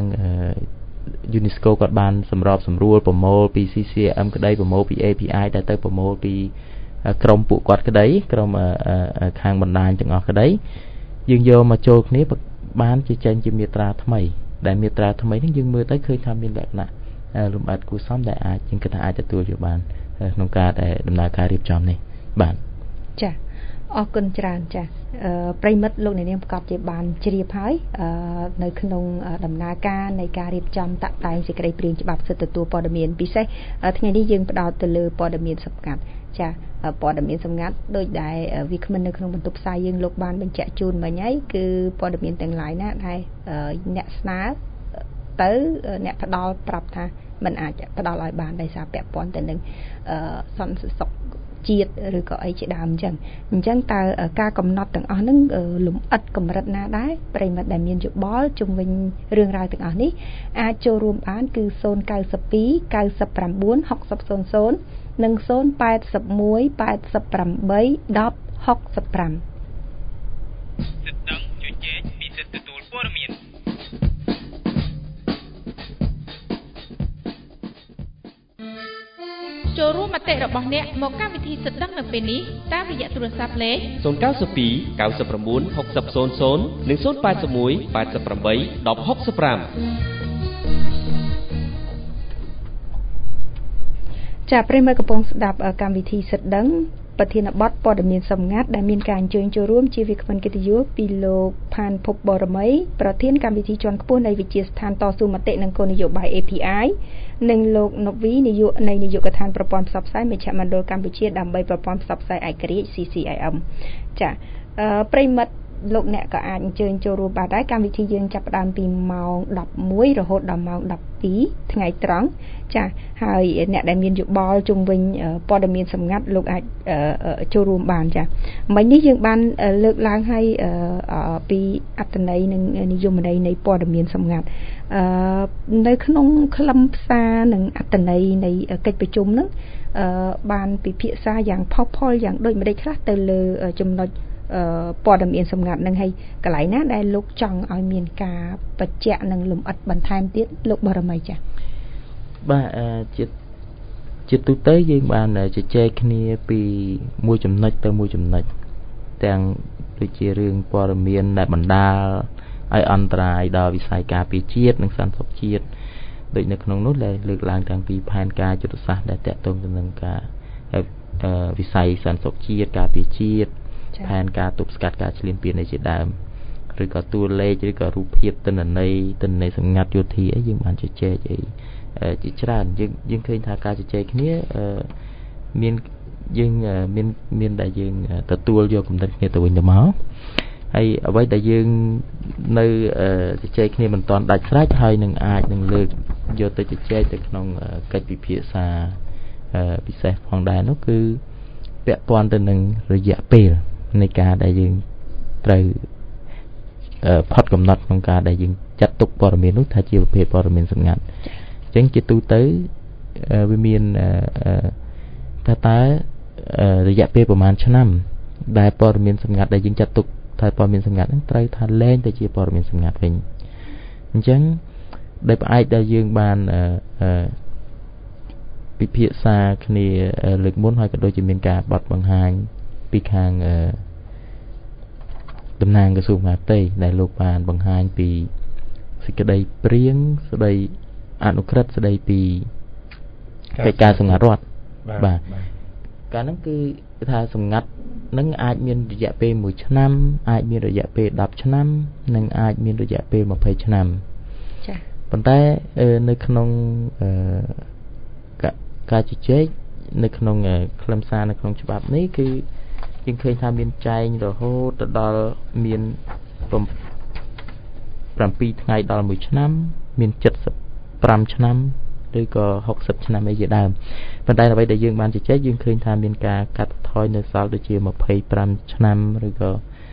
S5: UNESCO គាត់បានសម្របសម្រួលប្រមូលពី CCM ក្តីប្រមូលពី API ដែលទៅប្រមូលពីក្រុមពួកគាត់ក្តីក្រុមខាងបណ្ដាញទាំងអស់ក្តីយើងយកមកចូលគ្នាបានជាចេញជាមាត្រាថ្មីដែលមាត្រាថ្មីនេះយើងមើលទៅឃើញថាមានលក្ខណៈលម្អិតគួរសមដែលអាចយើងគិតថាអាចទទួលយកបានក្នុងការដែលដំណើរការរៀបចំនេះបាទ
S4: ចាអរគុណច្រើនចាប្រិមិត្តលោកអ្នកនាងប្រកាសជាបានជ្រាបហើយនៅក្នុងដំណើរការនៃការរៀបចំតាក់តែងសេចក្តីព្រាងច្បាប់សិទ្ធិទទួលព័ត៌មានពិសេសថ្ងៃនេះយើងផ្ដោតទៅលើព័ត៌មានសម្ងាត់ចាព័ត៌មានសម្ងាត់ដូចដែលវាគ្មិននៅក្នុងបន្ទប់ផ្សាយយើងលោកបានបញ្ជាក់ជូនមិញហើយគឺព័ត៌មានទាំងឡាយណាដែលអ្នកស្នើទៅអ្នកផ្ដល់ប្រាប់ថាมันអាចផ្ដល់ឲ្យបានដោយសារពាក់ព័ន្ធទៅនឹងសន្តិសុខជាតិឬក៏អីជាដើមអញ្ចឹងតើការកំណត់ទាំងអស់ហ្នឹងលំអិតកម្រិតណាដែរប្រិមិត្តដែលមានយោបល់ជុំវិញរឿងរ៉ាវទាំងអស់នេះអាចចូលរួមបានគឺ092 99 6000និង081 88 10 65សិទ្ធិដឹងជជែកពីសិទ្ធិទទួលព័ត៌មាន
S1: ចូលរួមមតិរបស់អ្នកមកកម្មវិធីសិទ្ធិដឹងនៅពេលនេះតាមរយៈទូរស័ព្ទលេខ
S2: 092 99 6000និង081 88 1065
S4: ចាប្រិមត្តកំពុងស្ដាប់កម្មវិធីសិទ្ធិដឹងប្រធានបទព័ត៌មានសម្ងាត់ដែលមានការអញ្ជើញចូលរួមជាវាគ្មិនកិត្តិយសពីលោកផានភពបរមីប្រធានកម្មវិធីជាន់ខ្ពស់នៃវិទ្យាស្ថានតស៊ូមតិនិងគោលនយោបាយ API និងលោកណូវីនាយកនៃនាយកដ្ឋានប្រព័ន្ធផ្សព្វផ្សាយមជ្ឈមណ្ឌលកម្ពុជាដើម្បីប្រព័ន្ធផ្សព្វផ្សាយឯករាជ្យ CCIM ចាប្រិមត្តលោកអ្នកក៏អាចអញ្ជើញចូលរួមបានដែរកម្មវិធីយើងចាប់ផ្ដើមពីម៉ោង 11 រហូតដល់ម៉ោង 12 ថ្ងៃត្រង់ចាហើយអ្នកដែលមានយោបល់ជុំវិញព័ត៌មានសម្ងាត់លោកអាចចូលរួមបានចាមិញនេះយើងបានលើកឡើងឲ្យពីអត្ថន័យនិងនិយមន័យនៃព័ត៌មានសម្ងាត់នៅក្នុងខ្លឹមសារនិងអត្ថន័យនៃកិច្ចប្រជុំហ្នឹងបានពិភាក្សាយ៉ាងផុសផុលយ៉ាងដូចម្តេចខ្លះទៅលើចំណុចព័ត៌មានសម្ងាត់នឹងហើយកន្លែងណាដែលលោកចង់ឲ្យមានការបញ្ជាក់និងលម្អិតបន្ថែមទៀតលោកបរមីចា៎
S5: បាទជាទូទៅយើងបានជជែកគ្នាពីមួយចំណុចទៅមួយចំណុចទាំងដូចជារឿងព័ត៌មានដែលបណ្ដាលឲ្យអន្តរាយដល់វិស័យការពារជាតិនិងសន្តិសុខជាតិដូចនៅក្នុងនោះដែលលើកឡើងតាំងពីផែនការយុទ្ធសាស្ត្រដែលតាក់ទងទៅនឹងការវិស័យសន្តិសុខជាតិការពារជាតិផែនការទប់ស្កាត់ការឈ្លានពាននៃជាដើមឬក៏តួលេខឬក៏រូបភាពទិន្នន័យសម្ងាត់យោធាអីយើងបានជជែកអីជាច្រើនយើងឃើញថាការជជែកគ្នាមានយើងមានដែលយើងទទួលយកគំនិតគ្នាទៅវិញទៅមកហើយអ្វីដែលយើងនៅជជែកគ្នាមិនទាន់ដាច់ស្រេចហើយនឹងអាចនឹងលើកយកទៅជជែកទៅក្នុងកិច្ចពិភាក្សាពិសេសផងដែរនោះគឺពាក់ព័ន្ធទៅនឹងរយៈពេលនៃការដែលយើងត្រូវផុតកំណត់ក្នុងការដែលយើងចាត់ទុកព័ត៌មាននោះថាជាប្រភេទព័ត៌មានសម្ងាត់អញ្ចឹងជាទូទៅវាមានតើរយៈពេលប្រហែលឆ្នាំដែលព័ត៌មានសម្ងាត់ដែលយើងចាត់ទុកថាព័ត៌មានសម្ងាត់ហ្នឹងត្រូវថាលែងទៅជាព័ត៌មានសម្ងាត់វិញអញ្ចឹងដោយផ្អែកដល់យើងបានពិភាក្សាគ្នាលើកមុនហើយក៏ដូចជាមានការបត់បង្ហាញពីខាងតំណាងក្រសួងមហាផ្ទៃដែលលោកបានបង្ហាញពីសេចក្តីព្រៀងស្តីអនុក្រឹត្យស្តីពីកិច្ចការសម្ងាត់រដ្ឋបាទការហ្នឹងគឺថាសម្ងាត់នឹងអាចមានរយៈពេល1ឆ្នាំអាចមានរយៈពេល10ឆ្នាំនិងអាចមានរយៈពេល20ឆ្នាំចា៎ប៉ុន្តែនៅក្នុងការជជែកនៅក្នុងខ្លឹមសារនៅក្នុងច្បាប់នេះគឺយើងឃើញថាមានចែងរហូតទៅដល់មាន7ថ្ងៃដល់1ឆ្នាំមាន75ឆ្នាំឬក៏60ឆ្នាំអីជាដើមប៉ុន្តែអ្វីដែលយើងបានជជែកយើងឃើញថាមានការកាត់បន្ថយនៅសល់ដូចជា25ឆ្នាំឬក៏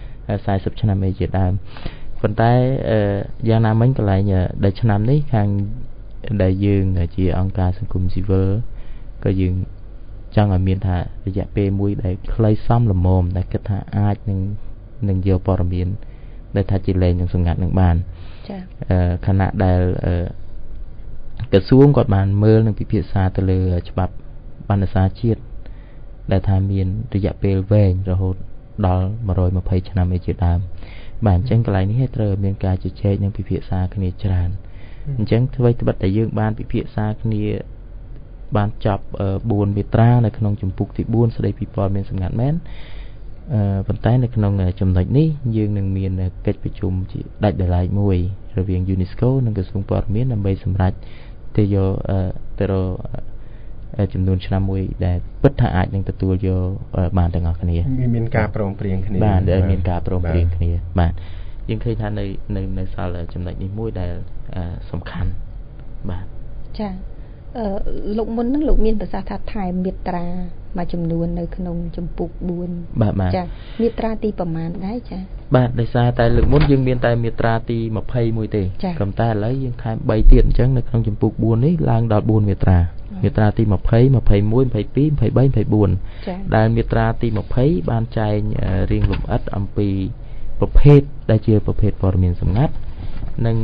S5: 40ឆ្នាំអីជាដើមប៉ុន្តែយ៉ាងណាមិញកន្លែងដែលឆ្នាំនេះខាងដែលយើងជាអង្គការសង្គមស៊ីវិលក៏យើងចង់ឲ្យមានថារយៈពេលមួយដែលខ្លីសមល្មមដែលគិតថាអាចនឹងយកព័ត៌មានដែលថាជាលែងនឹងសម្ងាត់នឹងបានចា៎ខណៈដែលក្រសួងគាត់បានមើលនិងពិភាក្សាទៅលើច្បាប់បណ្ណសារជាតិដែលថាមានរយៈពេលវែងរហូតដល់120ឆ្នាំឯជាដើមបាទអញ្ចឹងកន្លែងនេះត្រូវមានការជជែកនិងពិភាក្សាគ្នាច្រើនអញ្ចឹងអ្វីត្បិតតែយើងបានពិភាក្សាគ្នាបានចប់4មាត្រានៅក្នុងជំពូកទី4ស្តីពីព័ត៌មានសម្ងាត់មែនប៉ុន្តែនៅក្នុងចំណុចនេះយើងនឹងមានកិច្ចប្រជុំជាដាច់ដោយឡែកមួយរវាង UNESCO និងក្រសួងព័ត៌មានដើម្បីសម្រេចទៅយកទៅចំនួនឆ្នាំមួយដែលពិតថាអាចនឹងទទួលយកបានទាំងអស់គ្នា
S6: មានការព្រមព្រៀងគ្នា
S5: បាទមានការព្រមព្រៀងគ្នាបាទយើងឃើញថានៅសល់ចំណុចនេះមួយដែលសំខាន់បាទ
S4: ចាលោកមុនហ្នឹងលោកមានប្រសាសន៍ថាថែមមាត្រាមួយចំនួននៅក្នុងជំពូក4
S5: បាទ
S4: ចាមាត្រាទីប្រមាណដែរចា
S5: បាទដោយសារតែលើកមុនយើងមានតែមាត្រាទី21ទេក៏តែឥឡូវយើងថែម3ទៀតអញ្ចឹងនៅក្នុងជំពូក4នេះឡើងដល់4មាត្រាមាត្រាទី20 21 22 23 24ដែលមាត្រាទី20បានចែងរៀងលម្អិតអំពីប្រភេទដែលជាប្រភេទព័ត៌មានសម្ងាត់និង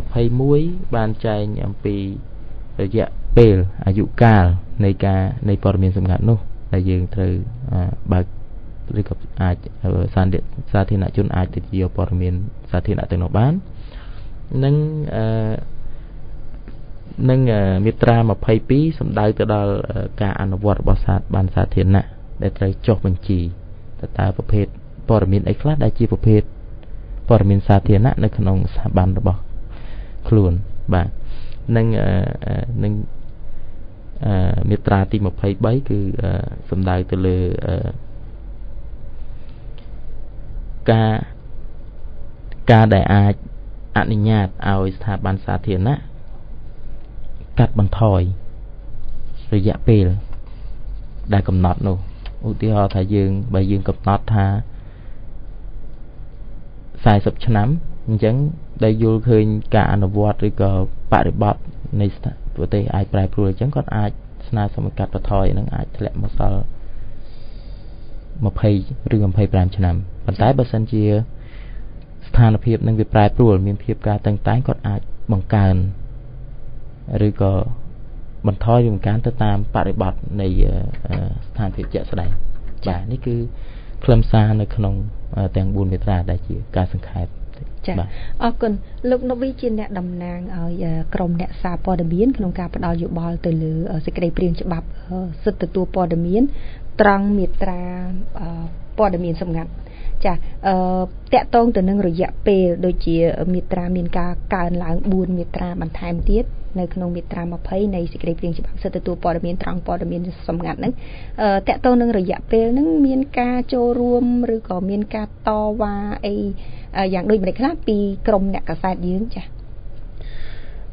S5: 21បានចែងអំពីរយៈពេលអាយុកាលនៃព័ត៌មានសម្ងាត់នោះដែលយើងត្រូវបើកឬក៏អាចសាធារណជនអាចទៅយកព័ត៌មានសាធារណៈទៅនោះបាននិងមាត្រា22សំដៅទៅដល់ការអនុវត្តរបស់បានសាធារណៈដែលត្រូវចុះបញ្ជីតើប្រភេទព័ត៌មានអីខ្លះដែលជាប្រភេទព័ត៌មានសាធារណៈនៅក្នុងស្ថាប័នរបស់ខ្លួនបាទនឹងមាត្រាទី23គឺសំដៅទៅលើការដែលអាចអនុញ្ញាតឲ្យស្ថាប័នសាធារណៈកាត់បន្ថយរយៈពេលដែលកំណត់នោះឧទាហរណ៍ថាបើយើងកំណត់ថា40ឆ្នាំអញ្ចឹងដែលយល់ឃើញការអនុវត្តឬក៏បរិបត្តិនៃប្រទេសអាចប្រែប្រួលអញ្ចឹងគាត់អាចស្នើសុំកាត់បន្ថយនឹងអាចធ្លាក់មកដល់20ឬ25ឆ្នាំប៉ុន្តែបើសិនជាស្ថានភាពនឹងវាប្រែប្រួលមានភាពការតឹងតែងគាត់អាចបង្កើនឬក៏បន្ថយវាបង្កើនទៅតាមបរិបត្តិនៃស្ថានភាពជាក់ស្ដែងបាទនេះគឺខ្លឹមសារនៅក្នុងទាំង4មាត្រាដែលជាការសង្ខេប
S4: ចា៎អរគុណលោកណូវីជាអ្នកតំណាងឲ្យក្រមអ្នកសារព័ត៌មានក្នុងការផ្ដល់យោបល់ទៅលើសេចក្តីព្រាងច្បាប់សិទ្ធិទទួលព័ត៌មានត្រង់មាត្រាព័ត៌មានសម្ងាត់ចាតកតងទៅនឹងរយៈពេលដូចជាមាត្រាមានការកើនឡើង4មាត្រាបន្ថែមទៀតនៅក្នុងមាត្រា20នៃសេចក្តីព្រាងច្បាប់សិទ្ធិទទួលព័ត៌មានត្រង់ព័ត៌មានសម្ងាត់ហ្នឹងតកតងនឹងរយៈពេលហ្នឹងមានការចូលរួមឬក៏មានការតវ៉ាអីយ៉ាងដូចម្តេចខ្លះពីក្រមអ្នកកាសែតយើងចា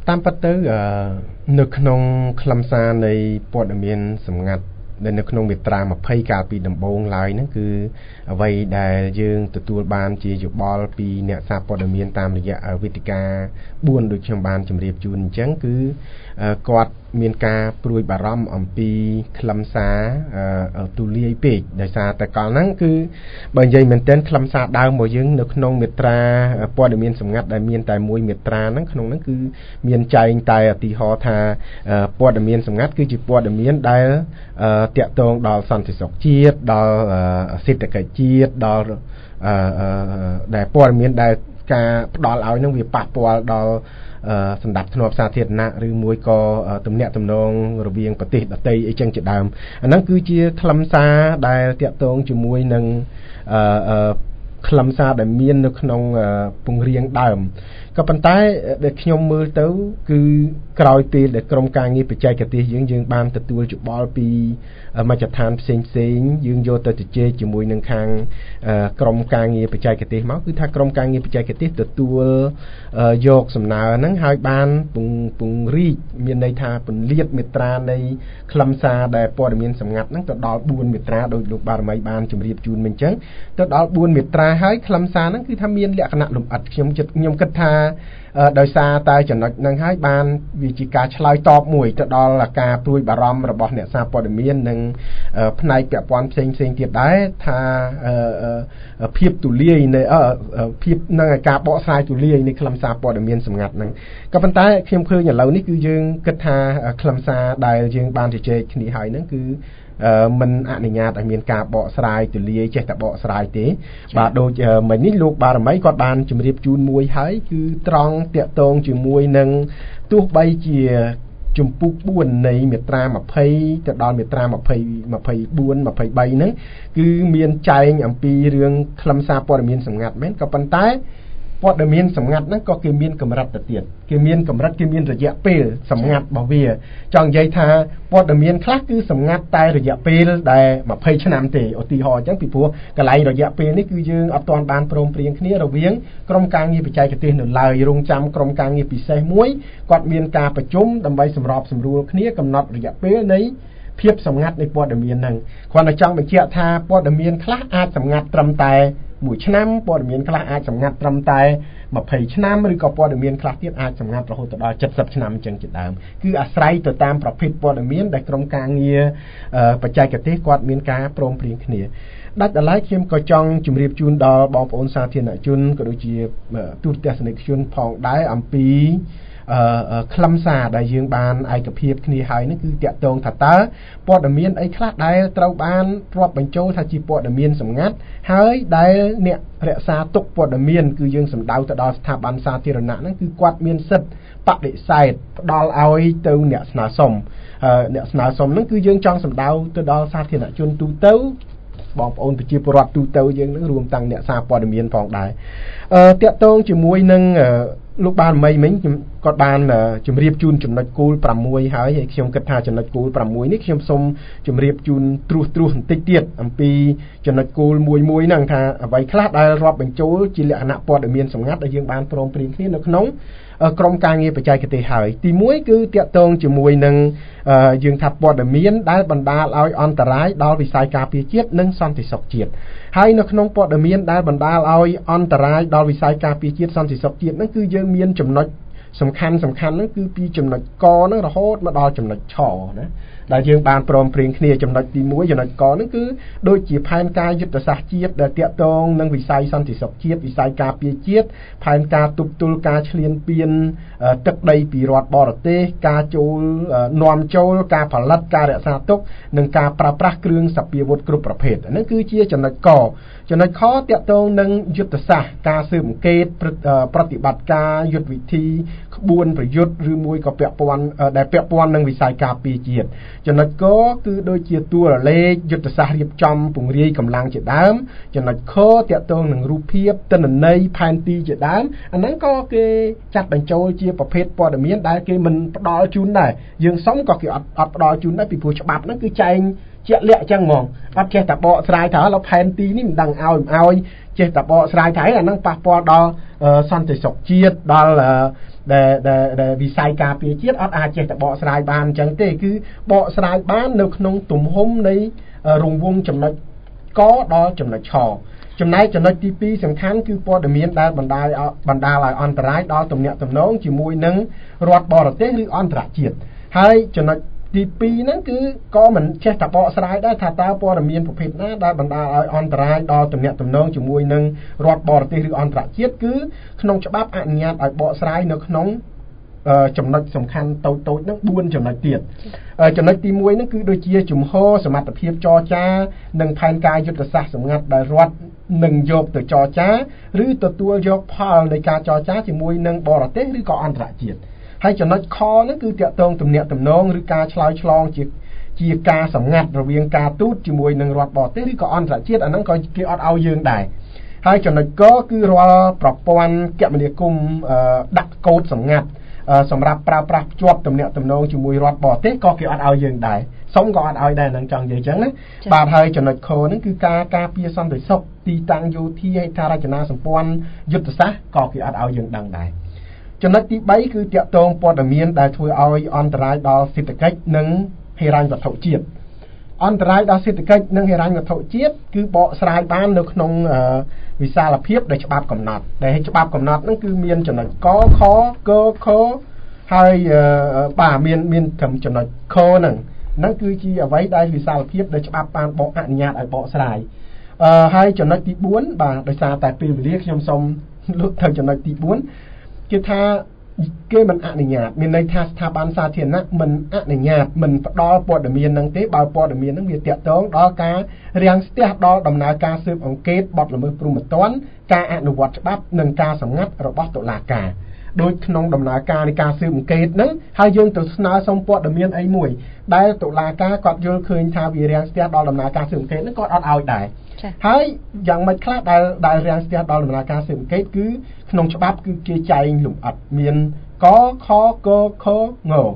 S6: តាមពិតទៅនៅក្នុងខ្លឹមសារនៃព័ត៌មានសម្ងាត់ដែលនៅក្នុងមាត្រា20កាលពីដំបូងឡើយហ្នឹងគឺអ្វីដែលយើងទទួលបានជាយោបល់ពីអ្នកសារព័ត៌មានតាមរយៈវេទិកា4ដូចខ្ញុំបានជម្រាបជូនអញ្ចឹងគឺគាត់មានការព្រួយបារម្ភអំពីខ្លឹមសារទូលាយពេកដោយសារតែកាលហ្នឹងគឺបើនិយាយមែនទែនខ្លឹមសារដើមរបស់យើងនៅក្នុងមាត្រាព័ត៌មានសម្ងាត់ដែលមានតែមួយមាត្រាហ្នឹងក្នុងហ្នឹងគឺមានចែងតែឧទាហរណ៍ថាព័ត៌មានសម្ងាត់គឺជាព័ត៌មានដែលតាក់ទងដល់សន្តិសុខជាតិដល់សេដ្ឋកិច្ចជាតិដល់ដែលព័ត៌មានដែលការផ្ដល់ឲ្យនឹងវាប៉ះពាល់ដល់សម្ដាប់ធ្នាប់សាធារណៈឬមួយក៏ទំនាក់ទំនងរវាងប្រទេសដទៃអីចឹងជាដើមអាហ្នឹងគឺជាខ្លឹមសារដែលតាក់ទងជាមួយនឹងខ្លឹមសារដែលមាននៅក្នុងពង្រៀងដើមក៏ប៉ុន្តែដែលខ្ញុំមើលទៅគឺក្រោយពេលដែលក្រុមការងារបច្ចេកទេសយើងបានទទួលយោបល់ពីមជ្ឈដ្ឋានផ្សេងយើងយកទៅជជែកជាមួយនឹងខាងក្រុមការងារបច្ចេកទេសមកគឺថាក្រុមការងារបច្ចេកទេសទទួលយកសំណើហ្នឹងហើយបានពង្រីកមានន័យថាពន្លាតមាត្រានៃខ្លឹមសារដែលព័ត៌មានសម្ងាត់ហ្នឹងទៅដល់4មាត្រាដោយលោកបារមីបានជម្រាបជូនមិញអញ្ចឹងទៅដល់4មាត្រាហើយខ្លឹមសារហ្នឹងគឺថាមានលក្ខណៈលម្អិតខ្ញុំគិតថាដោយសារតែចំណុចហ្នឹងហើយបានវាជាការឆ្លើយតបមួយទៅដល់ការព្រួយបារម្ភរបស់អ្នកសារព័ត៌មាននិងផ្នែកពាក់ព័ន្ធផ្សេងទៀតដែរថាភាពទូលាយនៃភាពនឹងការបកស្រាយទូលាយនៃខ្លឹមសារព័ត៌មានសម្ងាត់ហ្នឹងក៏ប៉ុន្តែខ្ញុំឃើញឥឡូវនេះគឺយើងគិតថាខ្លឹមសារដែលយើងបានជជែកគ្នាហើយហ្នឹងគឺមិនអនុញ្ញាតឲ្យមានការបកស្រាយទូលាយចេះតែបកស្រាយទេបាទដូចមិញនេះលោកបារមីគាត់បានជម្រាបជូនមួយហើយគឺត្រង់តាក់ទងជាមួយនឹងទោះបីជាជំពូក4នៃមាត្រា20ទៅដល់មាត្រា24 23ហ្នឹងគឺមានចែងអំពីរឿងខ្លឹមសារព័ត៌មានសម្ងាត់មែនក៏ប៉ុន្តែព័ត៌មានសម្ងាត់ហ្នឹងក៏គេមានកម្រិតទៅទៀតគេមានកម្រិតគេមានរយៈពេលសម្ងាត់របស់វាចង់និយាយថាព័ត៌មានខ្លះគឺសម្ងាត់តែរយៈពេលដែល20ឆ្នាំទេឧទាហរណ៍អញ្ចឹងពីព្រោះកន្លែងរយៈពេលនេះគឺយើងអត់ទាន់បានព្រមព្រៀងគ្នារវាងក្រុមការងារបច្ចេកទេសនៅឡើយរងចាំក្រុមការងារពិសេសមួយគាត់មានការប្រជុំដើម្បីសម្របសម្រួលគ្នាកំណត់រយៈពេលនៃភាពសម្ងាត់នៃព័ត៌មានហ្នឹងគ្រាន់តែចង់បញ្ជាក់ថាព័ត៌មានខ្លះអាចសម្ងាត់ត្រឹមតែ1ឆ្នាំព័ត៌មានខ្លះអាចសម្ងាត់ត្រឹមតែ20ឆ្នាំឬក៏ព័ត៌មានខ្លះទៀតអាចសម្ងាត់រហូតដល់70ឆ្នាំអញ្ចឹងជាដើមគឺអាស្រ័យទៅតាមប្រភេទព័ត៌មានដែលក្រុមការងារបច្ចេកទេសគាត់មានការព្រមព្រៀងគ្នាដាច់ដライខ្ញុំក៏ចង់ជម្រាបជូនដល់បងប្អូនសាធារណជនក៏ដូចជាទូរទស្សនិកជនផងដែរអំពីខ្លឹមសារដែលយើងបានឯកភាពគ្នាហើយនេះគឺតាក់ទងថាតើព័ត៌មានអីខ្លះដែលត្រូវបានរាប់បញ្ចូលថាជាព័ត៌មានសម្ងាត់ហើយដែលអ្នករក្សាទុកព័ត៌មានគឺយើងសម្ដៅទៅដល់ស្ថាប័នសាធារណៈហ្នឹងគឺគាត់មានសិទ្ធិបដិសេធផ្ដល់ឲ្យទៅអ្នកស្នើសុំហ្នឹងគឺយើងចង់សម្ដៅទៅដល់សាធារណជនទូទៅបងប្អូនប្រជាពលរដ្ឋទូទៅយើងនឹងរួមទាំងអ្នកសារព័ត៌មានផងដែរតាក់ទងជាមួយនឹងលោកបានមិញគាត់បានជម្រាបជូនចំណុចគោល6ហើយខ្ញុំគិតថាចំណុចគោល6នេះខ្ញុំសូមជម្រាបជូនត្រួសបន្តិចទៀតអំពីចំណុចគោលមួយហ្នឹងថាអ្វីខ្លះដែលរាប់បញ្ចូលជាលក្ខណៈព័ត៌មានសម្ងាត់ដែលយើងបានព្រមព្រៀងគ្នានៅក្នុងក្រុមការងារបច្ចេកទេសហើយទី1គឺតាក់ទងជាមួយនឹងយើងថាព័ត៌មានដែលបណ្ដាលឲ្យអន្តរាយដល់វិស័យការពារជាតិនិងសន្តិសុខជាតិហើយនៅក្នុងព័ត៌មានដែលបណ្ដាលឲ្យអន្តរាយដល់វិស័យការពារជាតិសន្តិសុខជាតិហ្នឹងគឺយើងមានចំណុចសំខាន់ហ្នឹងគឺពីចំណុចកហ្នឹងរហូតមកដល់ចំណុចឆណាដែលយើងបានព្រមព្រៀងគ្នាចំណុចទី1ចំណុចកហ្នឹងគឺដូចជាផែនការយុទ្ធសាស្ត្រជាតិដែលតាក់ទងនឹងវិស័យសន្តិសុខជាតិវិស័យការពារជាតិផែនការទប់ទល់ការឈ្លានពានទឹកដីពីរដ្ឋបរទេសការចូលនាំចូលការផលិតការរក្សាទុកនិងការប្រើប្រាស់គ្រឿងសព្វាវុធគ្រប់ប្រភេទហ្នឹងគឺជាចំណុចកចំណុចខតាក់ទងនឹងយុទ្ធសាស្ត្រការស៊ើបអង្កេតប្រតិបត្តិការយុទ្ធវិធីក្បួនប្រយុទ្ធឬមួយក៏ពាក់ព័ន្ធនឹងវិស័យការពារជាតិចំណុចកគឺដូចជាតួលេខយុទ្ធសាស្ត្ររៀបចំពង្រាយកម្លាំងជាដើមចំណុចខតាក់ទងនឹងរូបភាពទិន្នន័យផែនទីជាដើមអាហ្នឹងក៏គេចាត់បញ្ចូលជាប្រភេទព័ត៌មានដែលគេមិនផ្ដល់ជូនដែរយើងសុំក៏គេអត់ផ្ដល់ជូនដែរពីព្រោះច្បាប់ហ្នឹងគឺចែងជាក់លាក់អញ្ចឹងហ្មងអត់ចេះតែបកស្រាយថាเราផែនទីនេះមិនដឹងឲ្យចេះតែបកស្រាយថាអាហ្នឹងប៉ះពាល់ដល់សន្តិសុខជាតិដល់
S10: ដែលវិស័យការពារជាតិអត់អាចចេះតែបកស្រាយបានអញ្ចឹងទេគឺបកស្រាយបាននៅក្នុងទំហំនៃរង្វង់ចំណុចកដល់ចំណុចឆចំណែកចំណុចទី2សំខាន់គឺព័ត៌មានដែលបណ្ដាលឲ្យអន្តរាយដល់ទំនាក់ទំនងជាមួយនឹងរដ្ឋបរទេសឬអន្តរជាតិហើយចំណុចទី2ហ្នឹងគឺក៏មិនចេះតែបកស្រាយដែរថាតើព័ត៌មានប្រភេទណាដែលបណ្ដាលឲ្យអន្តរាយដល់ទំនាក់ទំនងជាមួយនឹងរដ្ឋបរទេសឬអន្តរជាតិគឺក្នុងច្បាប់អនុញ្ញាតឲ្យបកស្រាយនៅក្នុងចំណុចសំខាន់តូចហ្នឹង4ចំណុចទៀតចំណុចទី1ហ្នឹងគឺដូចជាជំហរសមត្ថភាពចរចានិងផែនការយុទ្ធសាស្ត្រសម្ងាត់ដែលរដ្ឋនឹងយកទៅចរចាឬទទួលយកផលនៃការចរចាជាមួយនឹងបរទេសឬក៏អន្តរជាតិហើយចំណុចខហ្នឹងគឺតាក់ទងទំនាក់ទំនងឬការឆ្លើយឆ្លងជាការសម្ងាត់រវាងការទូតជាមួយនឹងរដ្ឋបរទេសឬក៏អន្តរជាតិអាហ្នឹងក៏គេអត់ឲ្យយើងដែរហើយចំណុចកគឺរាល់ប្រព័ន្ធគមនាគមន៍ដាក់កូដសម្ងាត់សម្រាប់ប្រើប្រាស់ភ្ជាប់ទំនាក់ទំនងជាមួយរដ្ឋបរទេសក៏គេអត់ឲ្យយើងដែរសុំក៏អត់ឲ្យដែរនឹងចង់និយាយអញ្ចឹងណាបាទហើយចំណុចខហ្នឹងគឺការពារសន្តិសុខទីតាំងយោធាហេដ្ឋារចនាសម្ព័ន្ធយុទ្ធសាស្ត្រក៏គេអត់ឲ្យយើងដឹងដែរចំណុចទី3គឺតាក់ទងព័ត៌មានដែលធ្វើឲ្យអន្តរាយដល់សេដ្ឋកិច្ចនិងហិរញ្ញវត្ថុជាតិអន្តរាយដល់សេដ្ឋកិច្ចនិងហិរញ្ញវត្ថុជាតិគឺបកស្រាយបាននៅក្នុងវិសាលភាពដែលច្បាប់កំណត់ដែលច្បាប់កំណត់ហ្នឹងគឺមានចំណុចកខកខហើយបាទមានត្រឹមចំណុចខហ្នឹងគឺជាអ្វីដែលវិសាលភាពដែលច្បាប់បានបកអនុញ្ញាតឲ្យបកស្រាយហើយចំណុចទី4បាទដោយសារតែពេលវេលាខ្ញុំសូមលើកទៅចំណុចទី4គឺថាគេមិនអនុញ្ញាតមានន័យថាស្ថាប័នសាធារណៈមិនអនុញ្ញាតមិនផ្ដល់ព័ត៌មានហ្នឹងទេបើព័ត៌មានហ្នឹងវាតាក់ទងដល់ការរាំងស្ទះដល់ដំណើរការស៊ើបអង្កេតបទល្មើសព្រហ្មទណ្ឌការអនុវត្តច្បាប់និងការសម្ងាត់របស់តុលាការដោយក្នុងដំណើរការនៃការស៊ើបអង្កេតហ្នឹងហើយយើងទៅស្នើសុំព័ត៌មានអីមួយដែលតុលាការគាត់យល់ឃើញថាវារាំងស្ទះដល់ដំណើរការស៊ើបអង្កេតហ្នឹងគាត់អត់ឲ្យដែរហើយយ៉ាងម៉េចខ្លះដែលរាំងស្ទះដល់ដំណើរការស៊ើបអង្កេតគឺក្នុងច្បាប់គឺគេចែងលម្អិតមានកខកខង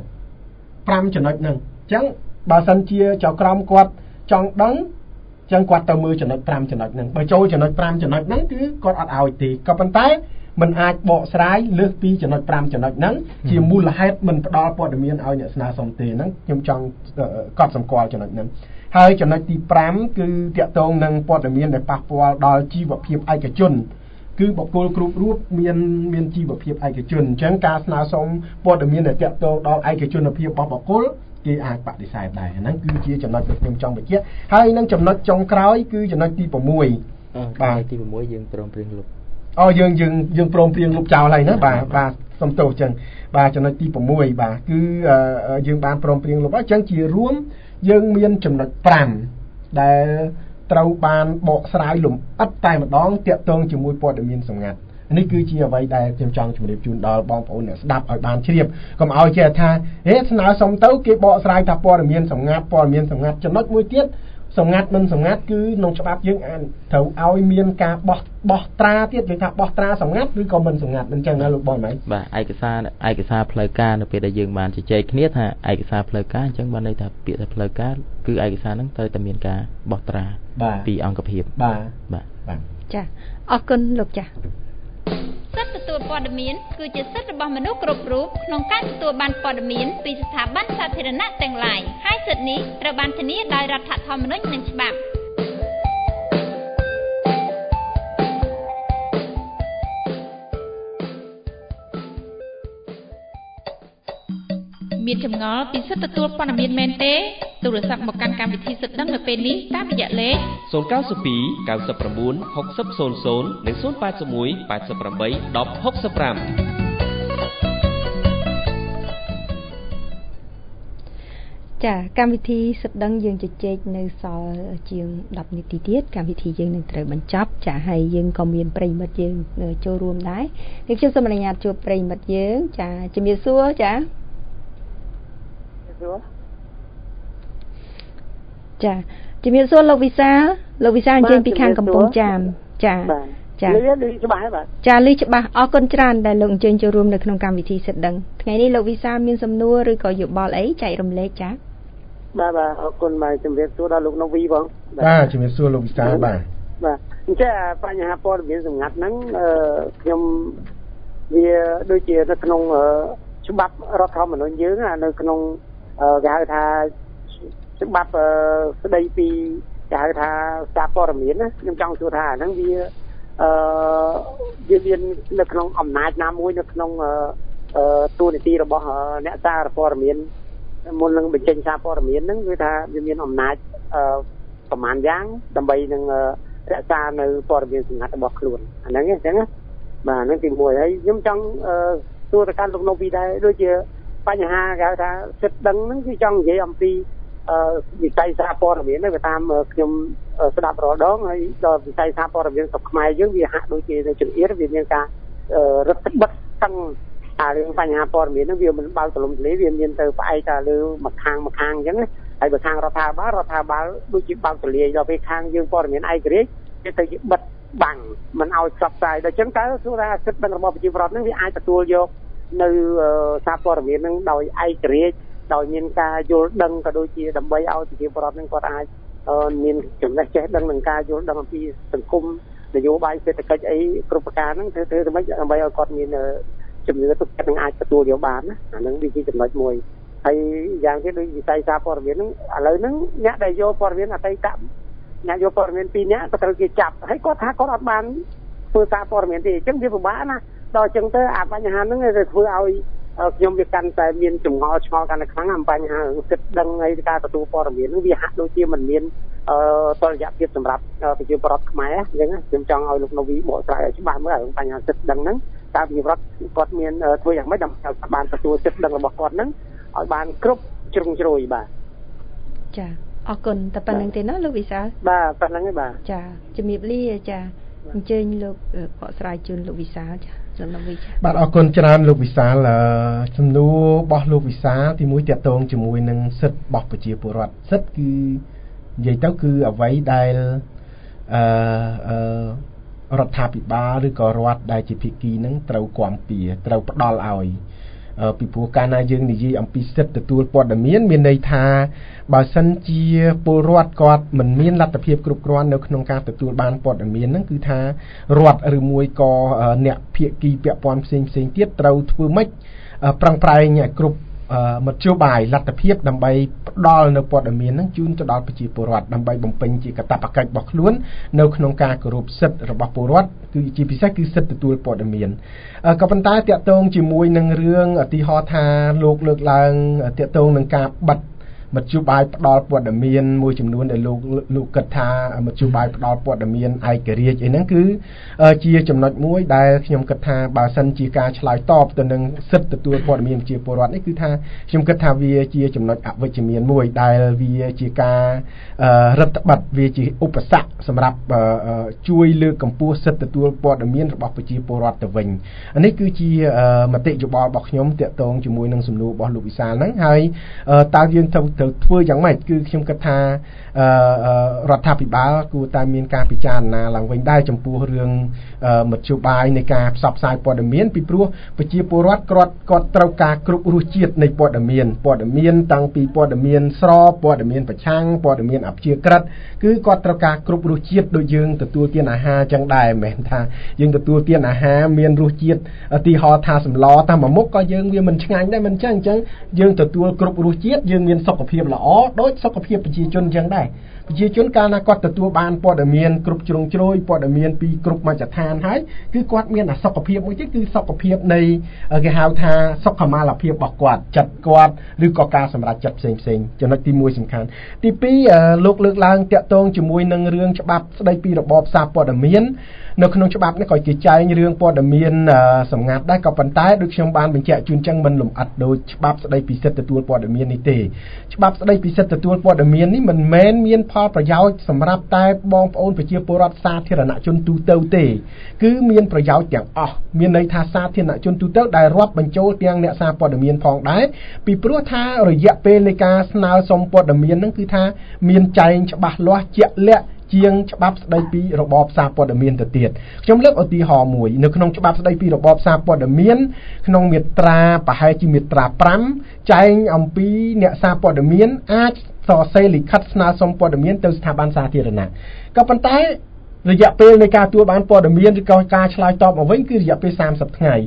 S10: 5ចំណុចហ្នឹងអញ្ចឹងបើសិនជាចៅក្រមគាត់ចង់ដឹងអញ្ចឹងគាត់ទៅមើលចំណុច5ចំណុចហ្នឹងបើចូលចំណុច5ចំណុចហ្នឹងគឺគាត់អត់ឲ្យទេក៏ប៉ុន្តែមិនអាចបកស្រាយលើសពីចំណុច5ចំណុចហ្នឹងជាមូលហេតុមិនផ្ដល់ព័ត៌មានឲ្យអ្នកស្នើសុំទេហ្នឹងខ្ញុំចង់កត់សម្គាល់ចំណុចហ្នឹងហើយចំណុចទី5គឺតាក់ទងនឹងព័ត៌មានដែលប៉ះពាល់ដល់ជីវភាពឯកជនគឺបុគ្គលគ្រប់រូបមានជីវភាពឯកជនអញ្ចឹងការស្នើសុំព័ត៌មានដែលតាក់ទងដល់ឯកជនភាពរបស់បុគ្គលគេអាចបដិសេធដែរហ្នឹងគឺជាចំណុចដែលខ្ញុំចង់បញ្ជាក់ហើយនឹងចំណុចចុងក្រោយគឺចំណុចទី6បាទ
S5: ទី6យើងព្រមព្រៀងលុប
S10: យើងព្រមព្រៀងលុបចោលហើយណាបាទសំទោសអញ្ចឹងបាទចំណុចទី6បាទគឺយើងបានព្រមព្រៀងលុបហើយអញ្ចឹងជារួមយើងមានចំណុច5ដែលត្រូវបានបកស្រាយលម្អិតតែម្ដងតាក់ទងជាមួយព័ត៌មានសម្ងាត់នេះគឺជាអ្វីដែលខ្ញុំចង់ជម្រាបជូនដល់បងប្អូនអ្នកស្ដាប់ឲ្យបានជ្រាបកុំឲ្យចេះថាស្នើសុំទៅគេបកស្រាយថាព័ត៌មានសម្ងាត់ចំណុចមួយទៀតសម្ងាត់មិនសម្ងាត់គឺក្នុងច្បាប់យើងត្រូវឲ្យមានការបោះត្រាទៀតគេថាបោះត្រាសម្ងាត់ឬក៏មិនសម្ងាត់អញ្ចឹងណាលោកបងម៉េច
S5: បាទឯកសារផ្លូវការនៅពេលដែលយើងបានជជែកគ្នាថាឯកសារផ្លូវការអញ្ចឹងបានន័យថាពាក្យថាផ្លូវការគឺឯកសារហ្នឹងត្រូវតែមានការបោះត្រាពីអង្គភាព
S10: បាទ
S4: ចាអរគុណលោកចា
S1: សិទ្ធិទទួលព័ត៌មានគឺជាសិទ្ធិរបស់មនុស្សគ្រប់រូបក្នុងការទទួលបានព័ត៌មានពីស្ថាប័នសាធារណៈទាំងឡាយហើយសិទ្ធិនេះត្រូវបានធានាដោយរដ្ឋធម្មនុញ្ញនិងច្បាប់មានចម្ងល់ពីសិទ្ធិទទួលព័ត៌មានមែនទេទូរស័ព្ទមកកាន់កម្មវិធីសិទ្ធិដឹងនៅពេលនេះតាមរយៈលេខ
S2: 092 99 6000និង081 88 1065
S4: ចាកម្មវិធីសិទ្ធិដឹងយើងជជែកនៅសល់ជាង10នាទីទៀតកម្មវិធីយើងនឹងត្រូវបញ្ចប់ចាហើយយើងក៏មានប្រិយមិត្តយើងចូលរួមដែរហើយខ្ញុំសូមអនុញ្ញាតជួបប្រិយមិត្តយើងចាជំរាបសួរចាជំរាបសួរលោកវិសាលអញ្ជើញពីខាងកំពង់ចាមចា
S11: លឺច្បាស់ហើយបាទ
S4: ចាលឺច្បាស់អរគុណច្រើនដែលលោកអញ្ជើញចូលរួមនៅក្នុងកម្មវិធីសិទ្ធិដឹងថ្ងៃនេះលោកវិសាលមានសំណួរឬក៏យោបល់អីចែករំលែកចា
S11: បាទអរគុណបាទជំរាបសួរដល់លោកណូវីបង
S10: បាទជំរាបសួរលោកវិសាលបាទ
S11: អញ្ចឹងបញ្ហាព័ត៌មានសម្ងាត់ហ្នឹងខ្ញុំវាដូចជានៅក្នុងច្បាប់រដ្ឋធម្មនុញ្ញយើងនៅក្នុងគេហៅថាច្បាប់ស្ដីពីគេហៅថាសារព័ត៌មានណាខ្ញុំចង់សួរថាអាហ្នឹងវាមាននៅក្នុងអំណាចណាមួយនៅក្នុងតួនាទីរបស់អ្នកសារព័ត៌មានមុននឹងបញ្ចេញសារព័ត៌មានហ្នឹងគឺថាវាមានអំណាចប្រមាណយ៉ាងដើម្បីនឹងរក្សានៅព័ត៌មានសម្ងាត់របស់ខ្លួនអាហ្នឹងអញ្ចឹងណាបាទហ្នឹងទី1ហើយខ្ញុំចង់សួរទៅកាន់លោកនៅពីដែរដូចជាបញ្ហាគេហៅថាសិទ្ធិដឹងហ្នឹងគឺចង់និយាយអំពីវិស័យសារព័ត៌មានទៅតាមខ្ញុំស្ដាប់រាល់ដងហើយដល់វិស័យសារព័ត៌មានស្រុកខ្មែរយើងវាហាក់ដូចជានៅចង្អៀតវាមានការរឹតបន្តឹងស្ទឹងរឿងបញ្ហាព័ត៌មានហ្នឹងវាមិនបើកទលំទលាយវាមានទៅផ្អែកតែលើមួយខាងអញ្ចឹងណាហើយបើខាងរដ្ឋាភិបាលដូចជាបើកទលាយដល់ពេលខាងយើងព័ត៌មានឯករាជ្យវាទៅជាបិទបាំងមិនឲ្យផ្សព្វផ្សាយដល់អញ្ចឹងតើសួរថាសិទ្ធិរបស់ប្រជាពលរដ្ឋហ្នឹងវាអាចទទួលយកនៅសារព័ត៌មានហ្នឹងដោយឯករាជ្យដោយមានការយល់ដឹងក៏ដូចជាដើម្បីឲ្យប្រជាពលរដ្ឋហ្នឹងគាត់អាចមានចំណេះចេះដឹងនឹងការយល់ដឹងអំពីសង្គមនយោបាយសេដ្ឋកិច្ចអីគ្រប់ប្រការហ្នឹងធ្វើទៅម៉េចដើម្បីឲ្យគាត់មានជំនឿទុកចិត្តនឹងអាចទទួលយកបានណាអាហ្នឹងវាជាចំណុចមួយហើយយ៉ាងទៀតដូចវិស័យសារព័ត៌មានហ្នឹងឥឡូវហ្នឹងអ្នកដែលយកព័ត៌មានអតីតអ្នកយកព័ត៌មាន2នាក់ក៏ត្រូវគេចាប់ហើយគាត់ថាគាត់អត់បានធ្វើសារព័ត៌មានទេអញ្ចឹងវាពិបាកណាដល់អញ្ចឹងទៅអាបញ្ហាហ្នឹងវាធ្វើឲ្យខ្ញុំវាកាន់តែមានចម្ងល់ឆ្ងល់កាន់តែខ្លាំងអំបញ្ហាសិទ្ធិដឹងហើយការទទួលព័ត៌មានហ្នឹងវាហាក់ដូចជាមិនមានតលយៈភាពសម្រាប់ប្រជាពលរដ្ឋខ្មែរអញ្ចឹងខ្ញុំចង់ឲ្យលោកនៅវីបកស្រាយឲ្យច្បាស់មើលរឿងបញ្ហាសិទ្ធិដឹងហ្នឹងតើប្រជាពលរដ្ឋគាត់មានធ្វើយ៉ាងម៉េចដើម្បីបានទទួលសិទ្ធិដឹងរបស់គាត់ហ្នឹងឲ្យបានគ្រប់ជ្រុងជ្រោយបាទ
S4: ចាអរគុណតែប៉ុណ្្នឹងទេណាលោកវិសាល
S11: បាទប៉ុណ្្នឹងឯងបាទ
S4: ចាជំរាបលាចាអញ្ជើញលោកបកស្រាយជូនលោកវិសាលចា
S10: បាទអរគុណច្រើនលោកវិសាលសំណួររបស់លោកវិសាលទី1តាក់ទងជាមួយនឹងសិទ្ធិរបស់ប្រជាពលរដ្ឋសិទ្ធិគឺនិយាយទៅគឺអ្វីដែលរដ្ឋាភិបាលឬក៏រដ្ឋដែលជាភាគីនឹងត្រូវគាំពៀត្រូវផ្ដល់ឲ្យពីព្រោះកាលណាយើងនិយាយអំពីសិទ្ធិទទួលព័ត៌មានមានន័យថាបើសិនជាពលរដ្ឋគាត់មិនមានលទ្ធភាពគ្រប់គ្រាន់នៅក្នុងការទទួលបានព័ត៌មានហ្នឹងគឺថារដ្ឋឬមួយក៏អ្នកភាគីពាក់ព័ន្ធផ្សេងទៀតត្រូវធ្វើម៉េចប្រឹងប្រែងគ្រប់មធ្យោបាយលទ្ធភាពដើម្បីផ្ដល់នៅព័ត៌មានហ្នឹងជូនទៅដល់ប្រជាពលរដ្ឋដើម្បីបំពេញជាកាតព្វកិច្ចរបស់ខ្លួននៅក្នុងការគោរពសិទ្ធិរបស់ពលរដ្ឋគឺជាពិសេសគឺសិទ្ធិទទួលព័ត៌មានក៏ប៉ុន្តែតាក់ទងជាមួយនឹងរឿងឧទាហរណ៍ថាលោកលើកឡើងតាក់ទងនឹងការបិទមធ្យោបាយផ្ដល់ព័ត៌មានមួយចំនួនដែលលោកគិតថាមធ្យោបាយផ្ដល់ព័ត៌មានឯករាជ្យអីហ្នឹងគឺជាចំណុចមួយដែលខ្ញុំគិតថាបើសិនជាការឆ្លើយតបទៅនឹងសិទ្ធិទទួលព័ត៌មានជាពលរដ្ឋនេះគឺថាខ្ញុំគិតថាវាជាចំណុចអវិជ្ជមានមួយដែលវាជាការរដ្ឋបတ်វាជាឧបសគ្គសម្រាប់ជួយលើកកម្ពស់សិទ្ធិទទួលព័ត៌មានរបស់ប្រជាពលរដ្ឋទៅវិញនេះគឺជាមតិយោបល់របស់ខ្ញុំតាក់ទងជាមួយនឹងសំណួររបស់លោកវិសាលហ្នឹងហើយតើយើងត្រូវធ្វើយ៉ាងម៉េចគឺខ្ញុំគិតថារដ្ឋាភិបាលគួរតែមានការពិចារណាឡើងវិញដែរចំពោះរឿងមធ្យោបាយនៃការផ្សព្វផ្សាយព័ត៌មានពីព្រោះប្រជាពលរដ្ឋគាត់ត្រូវការគ្រប់រសជាតិនៃព័ត៌មានតាំងពីព័ត៌មានស្របព័ត៌មានប្រឆាំងព័ត៌មានអព្យាក្រឹតគឺគាត់ត្រូវការគ្រប់រសជាតិដូចយើងទទួលទានអាហារចឹងដែរមិនមែនថាយើងទទួលទានអាហារមានរសជាតិឧទាហរណ៍ថាសម្លតាមមួយមុខក៏យើងវាមិនឆ្ងាញ់ដែរមិនចឹងអញ្ចឹងយើងទទួលគ្រប់រសជាតិយើងមានសុខភាពល្អដូចសុខភាពប្រជាជនចឹងដែរប្រជាជនកាលណាគាត់ទទួលបានព័ត៌មានគ្រប់ជ្រុងជ្រោយព័ត៌មានពីគ្រប់មជ្ឈដ្ឋានហើយគឺគាត់មានសុខភាពមួយទៀតគឺសុខភាពនៃគេហៅថាសុខុមាលភាពរបស់គាត់ចិត្តគាត់ឬក៏ការសម្រេចចិត្តផ្សេងចំណុចទី1សំខាន់ទី2លោកលើកឡើងតាក់ទងជាមួយនឹងរឿងច្បាប់ស្ដីពីរបបសារព័ត៌មាននៅក្នុងច្បាប់នេះក៏គេចែងរឿងព័ត៌មានសម្ងាត់ដែរក៏ប៉ុន្តែដូចខ្ញុំបានបញ្ជាក់ជូនចឹងមិនលម្អិតដោយច្បាប់ស្ដីពីសិទ្ធិទទួលព័ត៌មាននេះទេច្បាប់ស្ដីពីសិទ្ធិទទួលព័ត៌មាននេះមិនមែនមានផលប្រយោជន៍សម្រាប់តែបងប្អូនប្រជាពលរដ្ឋសាធារណជនទូទៅទេគឺមានប្រយោជន៍ទាំងអស់មានន័យថាសាធារណជនទូទៅដែលរាប់បញ្ចូលទាំងអ្នកសារព័ត៌មានផងដែរពីព្រោះថារយៈពេលនៃការស្នើសុំព័ត៌មានហ្នឹងគឺថាមានចែងច្បាស់លាស់ជាក់លាក់ជាងច្បាប់ស្ដីពីរបបសារព័ត៌មានទៅទៀតខ្ញុំលើកឧទាហរណ៍មួយនៅក្នុងច្បាប់ស្ដីពីរបបសារព័ត៌មានក្នុងមាត្រាប្រហែលជាមាត្រា5ចែងអំពីអ្នកសារព័ត៌មានអាចសរសេរលិខិតស្នើសុំព័ត៌មានទៅស្ថាប័នសាធារណៈក៏ប៉ុន្តែរយៈពេលនៃការទទួលបានព័ត៌មានឬក៏ការឆ្លើយតបមកវិញគឺរយៈពេល30ថ្ងៃ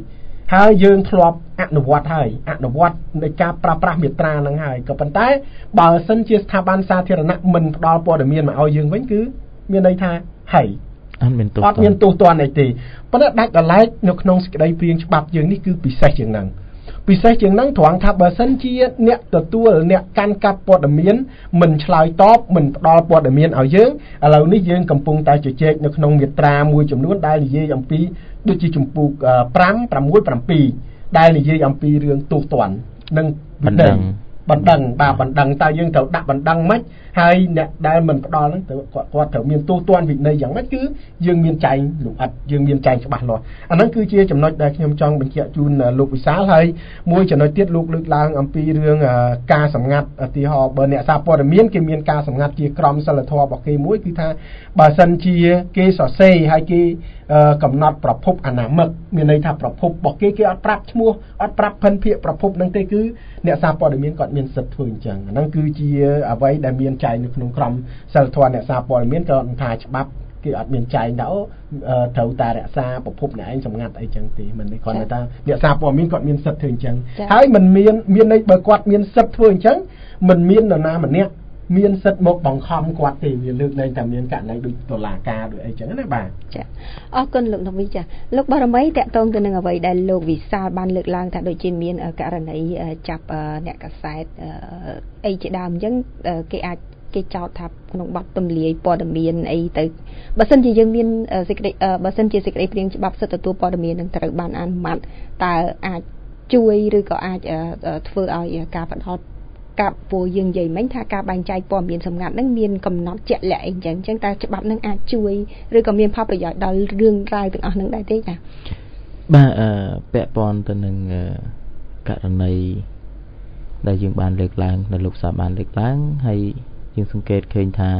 S10: ហើយយើងធ្លាប់អនុវត្តហើយអនុវត្តនៃការប្រើប្រាស់មាត្រាហ្នឹងហើយក៏ប៉ុន្តែបើសិនជាស្ថាប័នសាធារណៈមិនផ្ដល់ព័ត៌មានមកឲ្យយើងវិញគឺមានន័យថាហើយអត់មានទោសទណ្ឌអីទេប៉ុន្តែដាច់ដライនៅក្នុងសេចក្តីព្រាងច្បាប់យើងនេះគឺពិសេសជាងហ្នឹងត្រង់ថាបើសិនជាអ្នកទទួលអ្នកកាន់កាប់ព័ត៌មានមិនឆ្លើយតបមិនផ្ដល់ព័ត៌មានឲ្យយើងឥឡូវនេះយើងកំពុងតែជជែកនៅក្នុងមាត្រាមួយចំនួនដែលនិយាយអំពីដូចជាជំពូក5 6 7ដែលនិយាយអំពីរឿងទោសទណ្ឌនិងបណ្ដឹងបាទបណ្ដឹងតើយើងត្រូវដាក់បណ្ដឹងម៉េចហើយអ្នកដែលមិនផ្ដល់ហ្នឹងគាត់ត្រូវមានទោសទណ្ឌវិន័យយ៉ាងម៉េចគឺយើងមានចែងលម្អិតយើងមានចែងច្បាស់លាស់អាហ្នឹងគឺជាចំណុចដែលខ្ញុំចង់បញ្ជាក់ជូនលោកវិសាលហើយមួយចំណុចទៀតលោកលើកឡើងអំពីរឿងការសម្ងាត់ឧទាហរណ៍បើអ្នកសារព័ត៌មានគេមានការសម្ងាត់ជាក្រមសីលធម៌របស់គេមួយគឺថាបើសិនជាគេសរសេរហើយគេកំណត់ប្រភពអនាមិកមានន័យថាប្រភពរបស់គេអត់ប្រាប់ឈ្មោះអត់ប្រាប់ភិនភាគប្រភពហ្នឹងទេគឺអ្នកសារព័ត៌មានគាត់មានសិទ្ធិធ្វើអញ្ចឹងហ្នឹងគឺជាអ្វីដែលមានចែងនៅក្នុងក្រមសីលធម៌អ្នកសារព័ត៌មានក៏ថាច្បាប់គេអត់មានចែងថាត្រូវតែរក្សាប្រភពអ្នកឯងសម្ងាត់អីចឹងទេមិនគាត់ថាអ្នកសារព័ត៌មានគាត់មានសិទ្ធិធ្វើអញ្ចឹងហើយមិនមានន័យបើគាត់មានសិទ្ធិធ្វើអញ្ចឹងមិនមាននរណាម្នាក់មានសិទ្ធិមកបង្ខំគាត់ទេវាលើកលែងតែមានករណីដូចតុលាការដូចអីចឹងណាបាទ
S4: ចាអរគុណលោកនវីចាលោកបារមីតកតងទៅនឹងអ្វីដែលលោកវិសាលបានលើកឡើងថាដូចជាមានករណីចាប់អ្នកកាសែតអីជាដើមអញ្ចឹងគេចោទថាក្នុងបទទម្លាយព័ត៌មានអីទៅបើសិនជាយើងមានសេចក្តីបើសិនជាសេចក្តីព្រាងច្បាប់សិទ្ធិទទួលព័ត៌មាននឹងត្រូវបានអនុម័តតើអាចជួយឬក៏អាចធ្វើឲ្យការផ្ដោតការពូយើងនិយាយមិញថាការបែងចែកព័ត៌មានសម្ងាត់ហ្នឹងមានកំណត់ជាក់លាក់អីចឹងអញ្ចឹងតើច្បាប់ហ្នឹងអាចជួយឬក៏មានផលប្រយោជន៍ដល់រឿងរ៉ាវទាំងអស់ហ្នឹងដែរទេចា៎
S5: បាទពាក់ព័ន្ធទៅនឹងករណីដែលយើងបានលើកឡើងនៅលោកសាបានលើកឡើងហើយយើងសង្កេតឃើញថា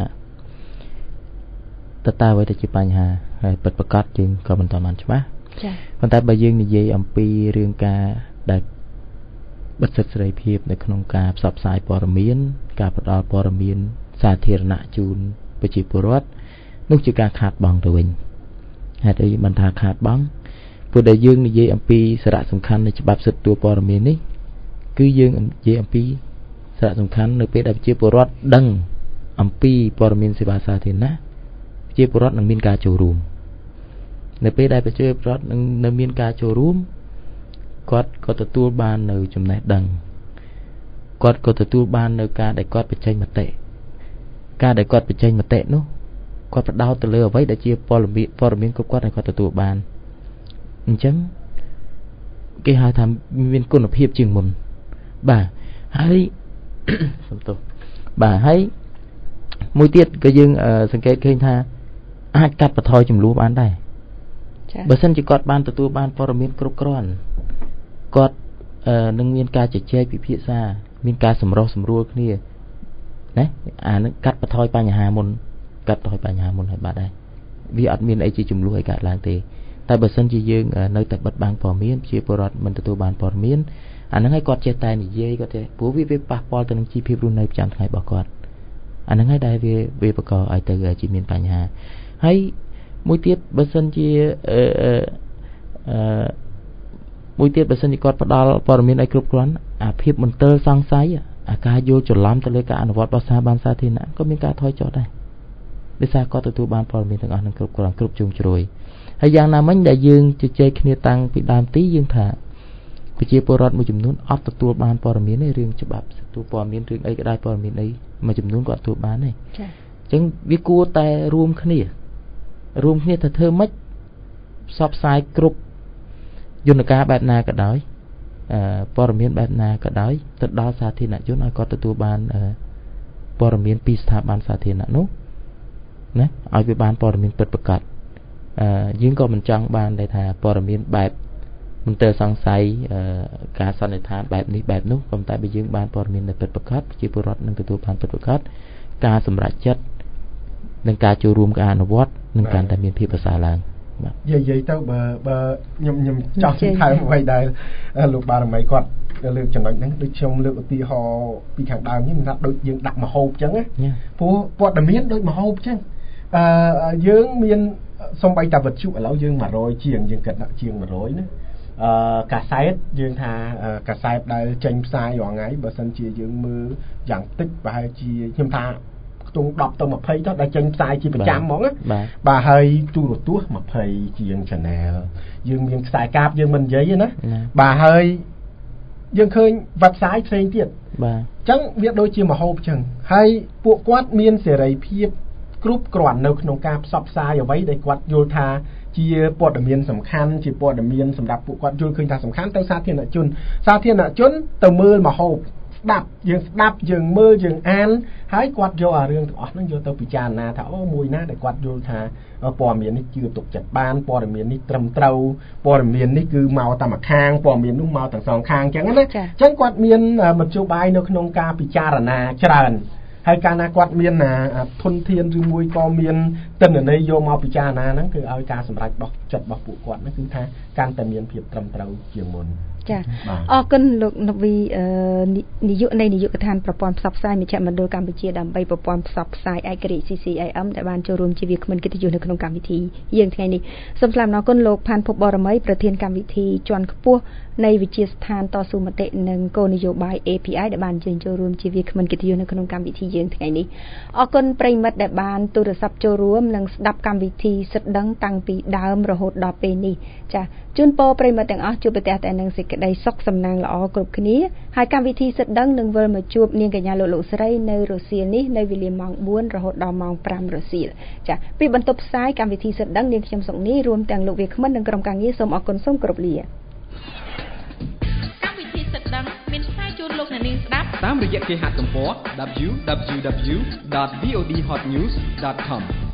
S5: តើអ្វីទៅជាបញ្ហាហើយពិតប្រាកដយើងក៏មិនទាន់បានច្បាស់ចា៎ប៉ុន្តែបើយើងនិយាយអំពីរឿងការដែលបិទសិទ្ធិសេរីភាពនៅក្នុងការផ្សព្វផ្សាយព័ត៌មានការផ្ដល់ព័ត៌មានសាធារណៈជូនប្រជាពលរដ្ឋនោះជាការខាតបង់ទៅវិញហេតុអីបានថាខាតបង់ព្រោះដែលយើងនិយាយអំពីសារៈសំខាន់នៃច្បាប់សិទ្ធិទូព័ត៌មាននេះគឺយើងនិយាយអំពីសារៈសំខាន់នៅពេលដែលប្រជាពលរដ្ឋដឹងអំពីព័ត៌មានសេវាសាធារណៈប្រជាពលរដ្ឋនឹងមានការចូលរួមនៅពេលដែលប្រជាពលរដ្ឋនឹងមានការចូលរួមគាត់ក៏ទទួលបាននៅចំណេះដឹងគាត់ក៏ទទួលបាននៅការដែលគាត់បញ្ចេញមតិការដែលគាត់បញ្ចេញមតិនោះគាត់ផ្ដោតទៅលើអ្វីដែលជាព័ត៌មានគ្រប់គាត់ដែលគាត់ទទួលបានអញ្ចឹងគេហៅថាមានគុណភាពជាងមុនបាទហើយសំទោសបាទហើយមួយទៀតក៏យើងសង្កេតឃើញថាអាចកាត់បន្ថយចំនួនបានដែរបើសិនជាគាត់បានទទួលបានព័ត៌មានគ្រប់គ្រាន់គាត់នឹងមានការជជែកពិភាក្សាមានការសម្រុះសម្រួលគ្នាណាអានឹងកាត់បន្ថយបញ្ហាមុនហើយបាត់ដែរវាអត់មានអីជាចំនួនឲ្យកើតឡើងទេតែបើសិនជាយើងនៅតែបិទបាំងព័ត៌មានជាពលរដ្ឋមិនទទួលបានព័ត៌មានអាហ្នឹងឲ្យគាត់ចេះតែនិយាយគាត់ទេព្រោះវាប៉ះពាល់ទៅនឹងជីវភាពរស់នៅប្រចាំថ្ងៃរបស់គាត់អាហ្នឹងហើយដែលវាបង្កឲ្យទៅជាមានបញ្ហាហើយមួយទៀតបើសិនជាគាត់ផ្ដល់ព័ត៌មានឲ្យគ្រប់គ្រាន់អាភាពមន្ទិលសង្ស័យអាការយល់ច្រឡំទៅលើការអនុវត្តរបស់ស្ថាប័នសាធារណៈក៏មានការថយចុះដែរដោយសារគាត់ទទួលបានព័ត៌មានទាំងអស់នឹងគ្រប់គ្រាន់គ្រប់ជ្រុងជ្រោយហើយយ៉ាងណាមិញដែលយើងជជែកគ្នាតាំងពីដើមទីយើងថាប្រជាពលរដ្ឋមួយចំនួនអត់ទទួលបានព័ត៌មានទេរឿងច្បាប់ទទួលព័ត៌មានរឿងអីក៏ដោយព័ត៌មានអីមួយចំនួនគាត់ទទួលបានទេចា៎អញ្ចឹងវាគួរតែរួមគ្នាទៅធ្វើម៉េចផ្សព្វផ្សាយគ្រប់យន្តការបែបណាក៏ដោយព័ត៌មានបែបណាក៏ដោយទៅដល់សាធារណជនឲ្យគាត់ទទួលបានព័ត៌មានពីស្ថាប័នសាធារណៈនោះណាឲ្យវាបានព័ត៌មានពិតប្រាកដយើងក៏មិនចង់បានដែរថាព័ត៌មានបែបមន្ទិលសង្ស័យការសន្និដ្ឋានបែបនេះបែបនោះប៉ុន្តែបើយើងបានព័ត៌មានដែលពិតប្រាកដប្រជាពលរដ្ឋនឹងទទួលបានពិតប្រាកដការសម្រេចចិត្តនិងការចូលរួមការអនុវត្តនឹងកាន់តែមានភាពប្រសើរឡើង
S10: បាទនិយាយទៅបើខ្ញុំចង់ថែមអ្វីដែលលោកបារមីគាត់លើកចំណុចហ្នឹងដូចខ្ញុំលើកឧទាហរណ៍ពីខាងដើមនេះថាដូចយើងដាក់ម្ហូបអញ្ចឹងណាព្រោះព័ត៌មានដូចម្ហូបអញ្ចឹងយើងមានសំបីតាវិទ្យុឥឡូវយើង100ជាងយើងគិតដាក់ជាង100ណាកាសែតយើងថាកាសែតដែលចេញផ្សាយរាល់ថ្ងៃបើសិនជាយើងមើលយ៉ាងតិចប្រហែលជាខ្ញុំថាខ្ទង់10ទៅ20ទៅដែលចេញផ្សាយជាប្រចាំហ្មងណាបាទហើយទូរទស្សន៍20ជាង channel យើងមានខ្សែកាបយើងមិននិយាយទេណាបាទហើយយើងឃើញ website ផ្សេងទៀតបាទអញ្ចឹងវាដូចជាមហោបអញ្ចឹងហើយពួកគាត់មានសេរីភាពគ្រប់គ្រាន់នៅក្នុងការផ្សព្វផ្សាយអ្វីដែលគាត់យល់ថាជាព័ត៌មានសំខាន់ជាព័ត៌មានសម្រាប់ពួកគាត់យល់ឃើញថាសំខាន់ទៅសាធារណជនទៅមើលមហោបស្ដាប់យើងមើលយើងអានហើយគាត់យកអារឿងទាំងអស់ហ្នឹងយកទៅពិចារណាថាអូមួយណាដែលគាត់យល់ថាព័ត៌មាននេះជឿទុកចិត្តបានព័ត៌មាននេះត្រឹមត្រូវព័ត៌មាននេះគឺមកតាមម្ខាងព័ត៌មាននោះមកទាំងសងខាងអញ្ចឹងណាអញ្ចឹងគាត់មានមធ្យោបាយនៅក្នុងការពិចារណាច្រើនហើយកាលណាគាត់មានធនធានឬមួយក៏មានទិន្នន័យយកមកពិចារណាហ្នឹងគឺឲ្យការសម្រេចរបស់ចិត្តរបស់ពួកគាត់ហ្នឹងគឺថាកាន់តែមានភាពត្រឹមត្រូវជាងមុនចាអរគុណលោកនវីនាយកនៃនាយកដ្ឋានប្រព័ន្ធផ្សព្វផ្សាយមជ្ឈមណ្ឌលកម្ពុជាដើម្បីប្រព័ន្ធផ្សព្វផ្សាយឯករាជ្យ CCIM ដែលបានចូលរួមជាវាគ្មិនកិត្តិយសនៅក្នុងកម្មវិធីយើងថ្ងៃនេះសូមថ្លែងអំណរគុណលោកផាន់ភពបរមីប្រធានកម្មវិធីជាន់ខ្ពស់នៃវិទ្យាស្ថានតស៊ូមតិនិងគោលនយោបាយ API ដែលបានចូលរួមជាវាគ្មិនកិត្តិយសនៅក្នុងកម្មវិធីយើងថ្ងៃនេះអរគុណប្រិយមិត្តដែលបានទូរស័ព្ទចូលរួមនិងស្ដាប់កម្មវិធីសិទ្ធិដឹងតាំងពីដើមរហូតដល់ពេលនេះចាជូនពរប្រិយមិត្តទាំងអស់ជួបប្រទះតែនឹងសេចក្តីសុខសំណាងល្អគ្រប់គ្នាហើយកម្មវិធីសិទ្ធិដឹងនឹងវិលមកជួបនាងកញ្ញាលោកស្រីនៅរសៀលនេះនៅវេលាម៉ោង 4 រហូតដល់ម៉ោង 5 រសៀលចាពីបន្ទប់ផ្សាយកម្មវិធីសិទ្ធិដឹងនាងខ្ញុំសុកនេះរួមទាំងលោកវាគ្មិននិងក្រុមការងារសូមអរគុណសូមគោរពលាកម្មវិធីសិទ្ធិដឹងមានផ្សាយជូនលោកអ្នកនាងស្ដាប់តាមរយៈគេហទំព័រ www.vodhotnews.com